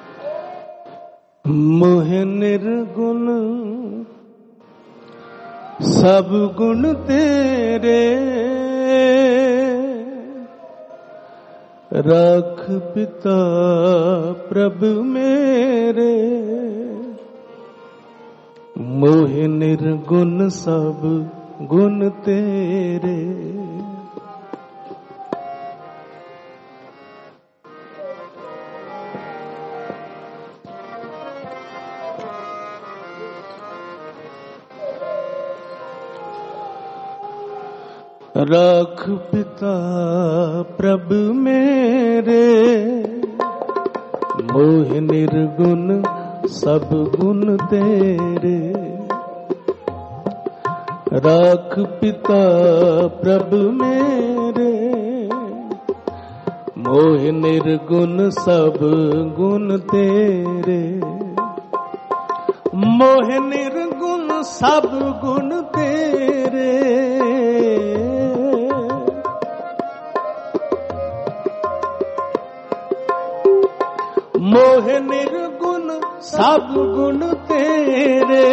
Speaker 2: मोह निर्गुण सब गुण तेरे, रख पिता प्रभु मेरे, मोह निर्गुण सब गुण तेरे। रख पिता प्रभु मेरे, मोह निर्गुण सब गुण तेरे। रख पिता प्रभु मेरे, मोह निर्गुण सब गुण तेरे। मोह निर्गुण सब गुण तेरे, मोह निर्गुण सब गुण तेरे।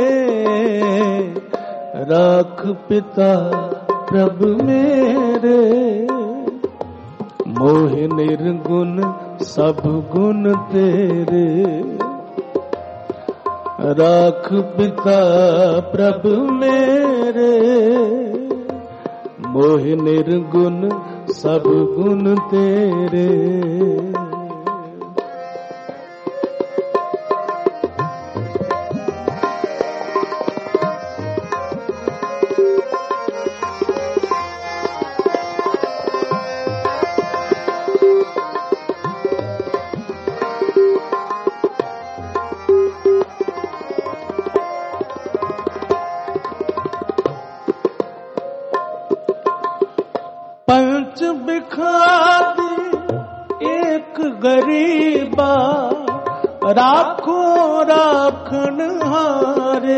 Speaker 2: रख पिता प्रभु मेरे, मोह निर्गुण सब गुण तेरे। रख पिता प्रभु मेरे, मोह निर्गुण सब गुण तेरे। पंच बिखारी एक गरीबा, राखो राखन हारे।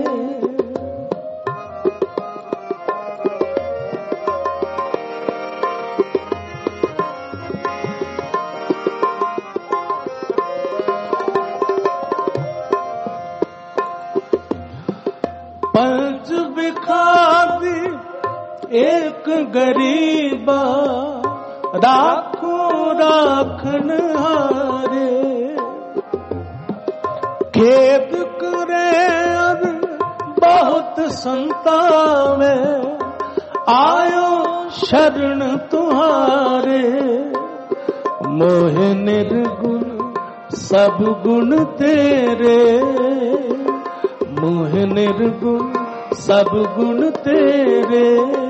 Speaker 2: पंच बिखारी एक गरीबा, राखो राखन हारे। खेद करे अब बहुत संतावे, आयो शरण तुम्हारे। मोह निर्गुण सब गुण तेरे, मोह निर्गुण सब गुण तेरे।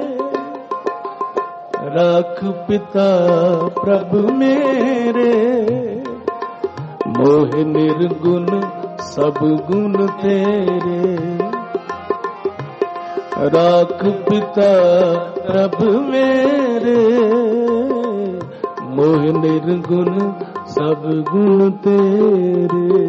Speaker 2: रख पिता प्रभु मेरे, मोह निर्गुण सब गुण तेरे। रख पिता प्रभु मेरे, मोह निर्गुण सब गुण तेरे।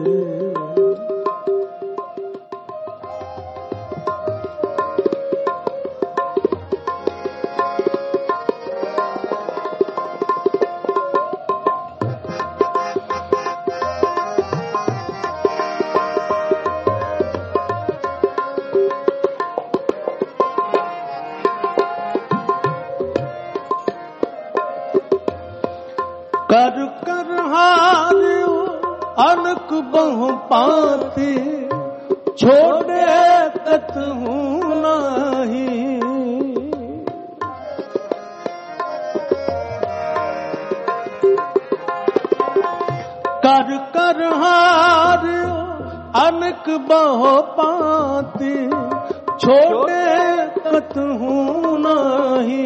Speaker 2: कर कर हारियो अनक बहु पाती, छोड़े कतहु नाही। कर कर हारियो अनक बहु पाती, छोड़े कतहु नाही।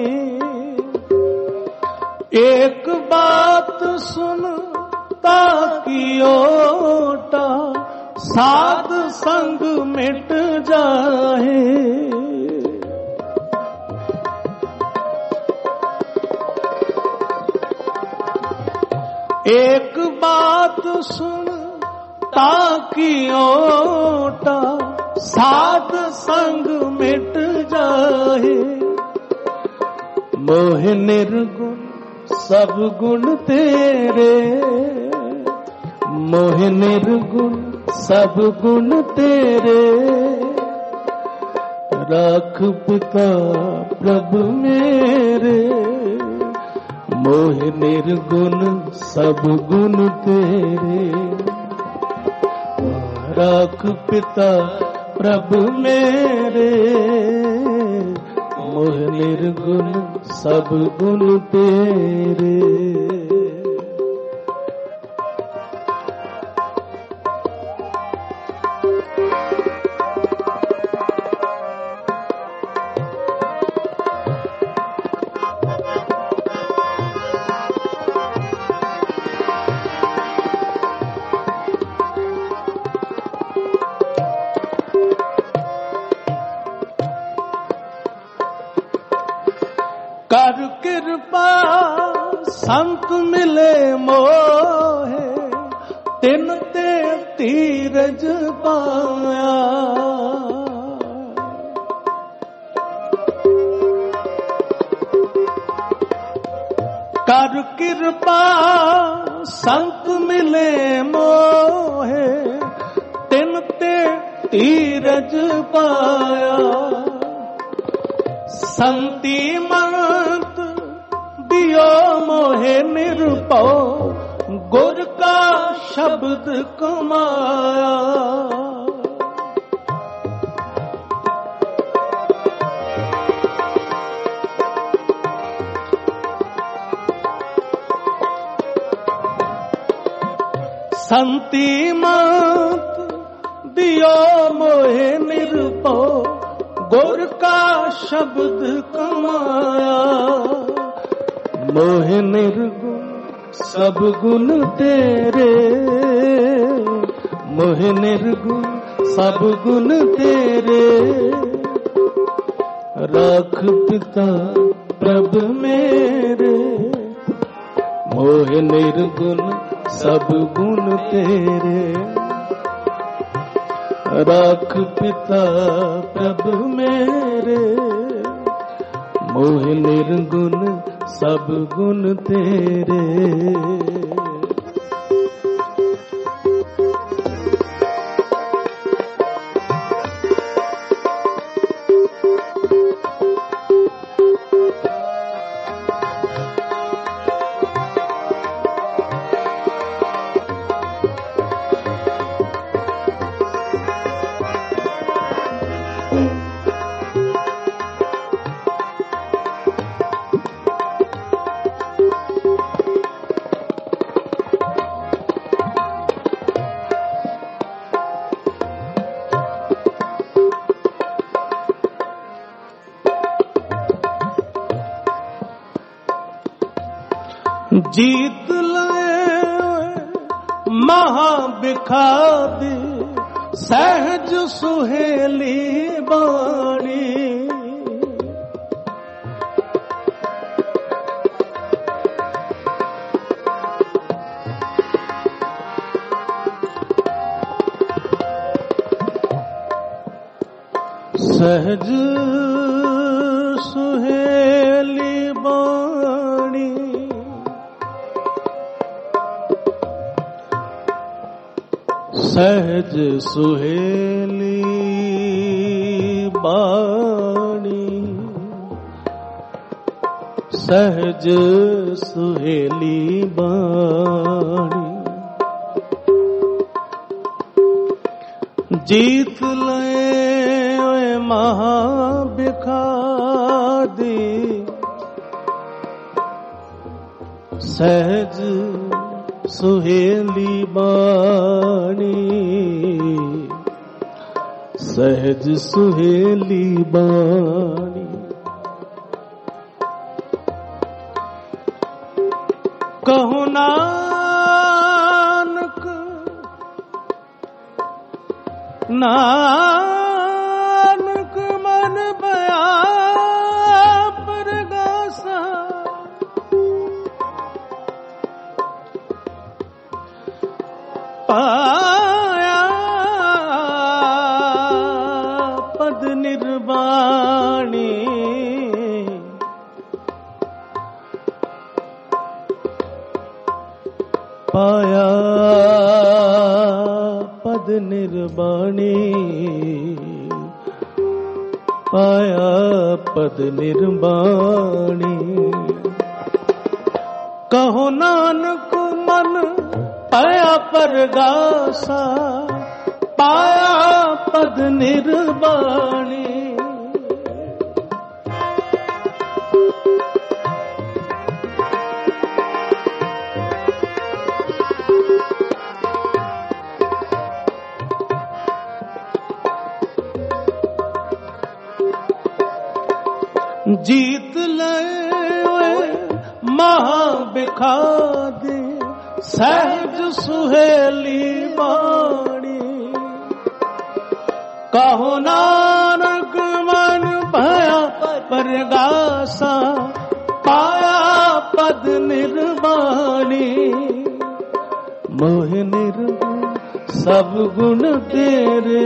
Speaker 2: एक बात सुन ताकि ओटा, साध संग मिट जाए। एक बात सुन ताकि ओटा, साध संग मिट जाए। मोह निर्गुण सब गुण तेरे, मोह निर्गुण सब गुण तेरे। राख पिता प्रभु मेरे, मोह निर्गुण सब गुण तेरे। राख पिता प्रभु मेरे, मोह निर्गुण सब गुण तेरे। कर कृपा संत मिले मोहे, तिन ते तीरज पाया। कर कृपा संत मिले मोहे, तिन ते तीरज पाया। संति मंत दियो मोहे निरपौ, गुर का शब्द कमाया। संति मंत दियो मोहे निरपौ, गुर का शब्द कमाया। मोह निर्गुण सब गुण तेरे, मोह निर्गुण सब गुण तेरे। राख पिता प्रभु मेरे, मोह निर्गुण सब गुण तेरे। राख पिता प्रभु मेरे, मोह निर्गुण सब गुण तेरे। जीत लाए महाबिखादी, सहज सुहेली बाणी। सहज सुहेली बाणी, सहज सुहेली बाणी, सहज सुहेली बाणी। जीत ले महाबिखादी, सहज सुहेली बाणी, सहज सुहेली बाणी। कहु नानक नानक मन बया परगासा, पाया पद निर्वाणी। पाया पद निर्वाणी, पाया पद निर्वाणी। कहो नानक मन पाया परगासा, पाया पद निर्वाणी। जीत ले महाबिखादे, सहज सुहेली वाणी। कहो नानक मन भया परगासा, पाया पद निर्वाणी। मोह निर्गुण सब गुण तेरे,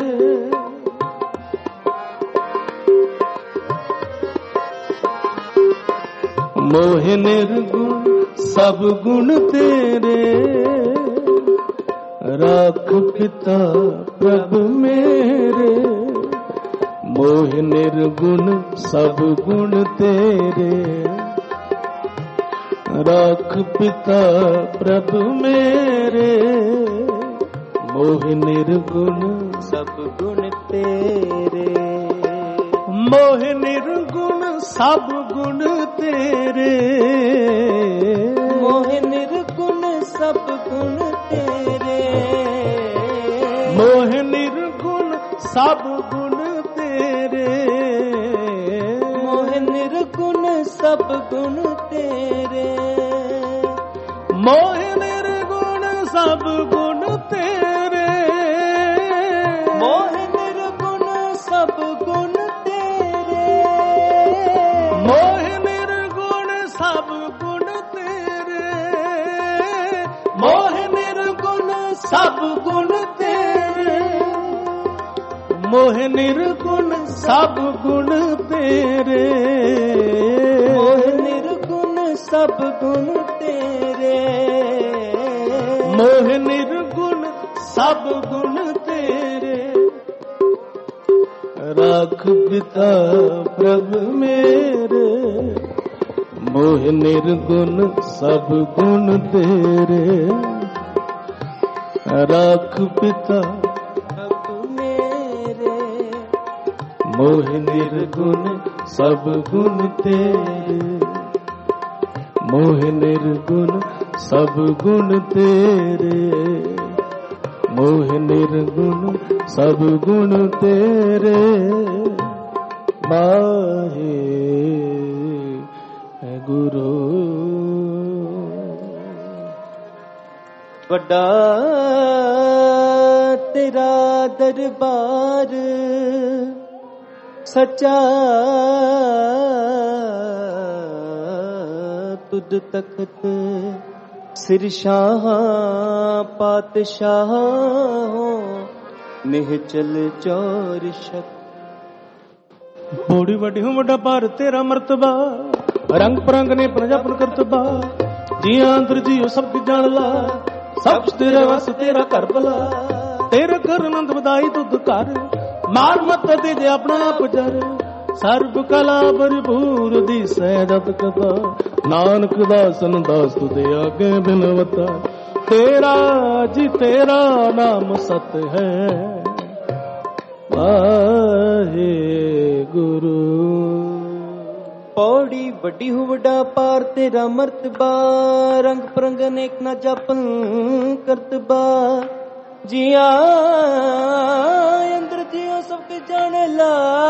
Speaker 2: मोह निर्गुण सब गुण तेरे। राख पिता प्रभु मेरे, मोह निर्गुण सब गुण तेरे। राख पिता प्रभु मेरे, मोह निर्गुण सब गुण तेरे। मोह निर्गुण सब गुण तेरे, मोह निर्गुण सब गुण तेरे। मोह निर्गुण सब गुण तेरे, मोह निर्गुण सब गुण तेरे। मोह निर्गुण सब गुण तेरे, मोह निर्गुण सब गुण तेरे। मोह निर्गुण सब गुण तेरे, मोह निर्गुण सब गुण तेरे। मोह निर्गुण सब गुण तेरे, मोह निर्गुण सब गुण तेरे। मोह निर्गुण सब गुण तेरे। राख पिता प्रभु मेरे, मोह निर्गुण सब गुण तेरे। राख पिता प्रभु मेरे, मोह निर्गुण सब गुण तेरे। मोह निर्गुण सब गुण तेरे, मोह निर्गुण सब गुण तेरे। माहे गुरु
Speaker 1: वड्डा तेरा दरबार, सच्चा तुद तख्त सिर शाह पातशाह हो, निहचल चौर शक।
Speaker 2: बड़ी वड्डी हूँ वड्डा पार तेरा मर्तबा, रंग परंग ने प्रजापन करतबा। जी अंतर जियो सब जान ला, सब तेरे वस तेरा कर भला। तेरे कर नंद बधाई तुद कर, मार मत दीजे अपना आप जर। सर्व कला भरपूर दिसै जत कथा, नानक दासन दास तुझे आगे बिनवता। तेरा जी तेरा नाम सत है, वाहे गुरु।
Speaker 1: पौड़ी बड़ी हूँ वड्डा पार तेरा मर्तबा, रंग परंग अनेक ना जापन करतबा। जिया अंदर जियो सबके जाने ला,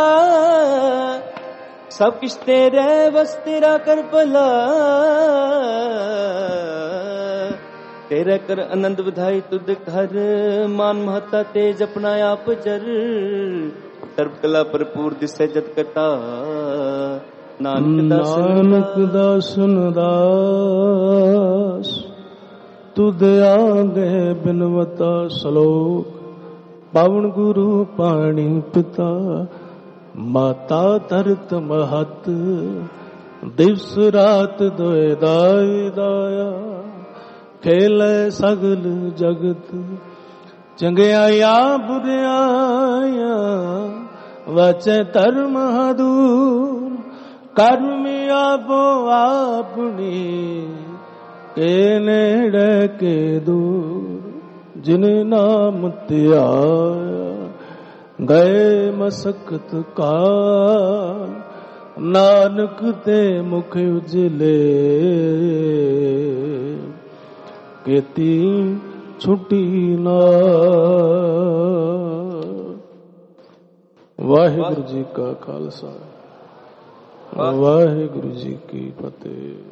Speaker 1: सब किश तेरे बस तेरा कर भला। तेरे कर आनंद बधाई तुद घर, मान महता तेज अपना आप जर। सर्व कला भरपूर दिसै जत कथा,
Speaker 2: नानक दासन दास तुद आगे बिनवता। श्लोक पावन गुरु पाणी पिता, माता तरत महत। दिवस रात दोए दाई दाया, खेले सगल जगत। चंगियाया बुरियाया ਵਚੈ ਧਰਮ ਹਦੂਰ ਕਰਮ ਆਪੋ ਆਪਣੀ ਕੇ ਨੇੜੇ ਕੇ ਦੂਰ ਜਿਨ ਨਾਮ ਧਿਆਇਆ ਗਏ ਮਸਕਤ ਕਾਲ ਨਾਨਕ ਤੇ ਮੁਖ ਉਜਲੇ ਕੀਤੀ ਛੁੱਟੀ ਨਾ। ਵਾਹਿਗੁਰੂ ਜੀ ਕਾ ਖਾਲਸਾ ਵਾਹਿਗੁਰੂ ਜੀ ਕੀ ਫਤਿਹ।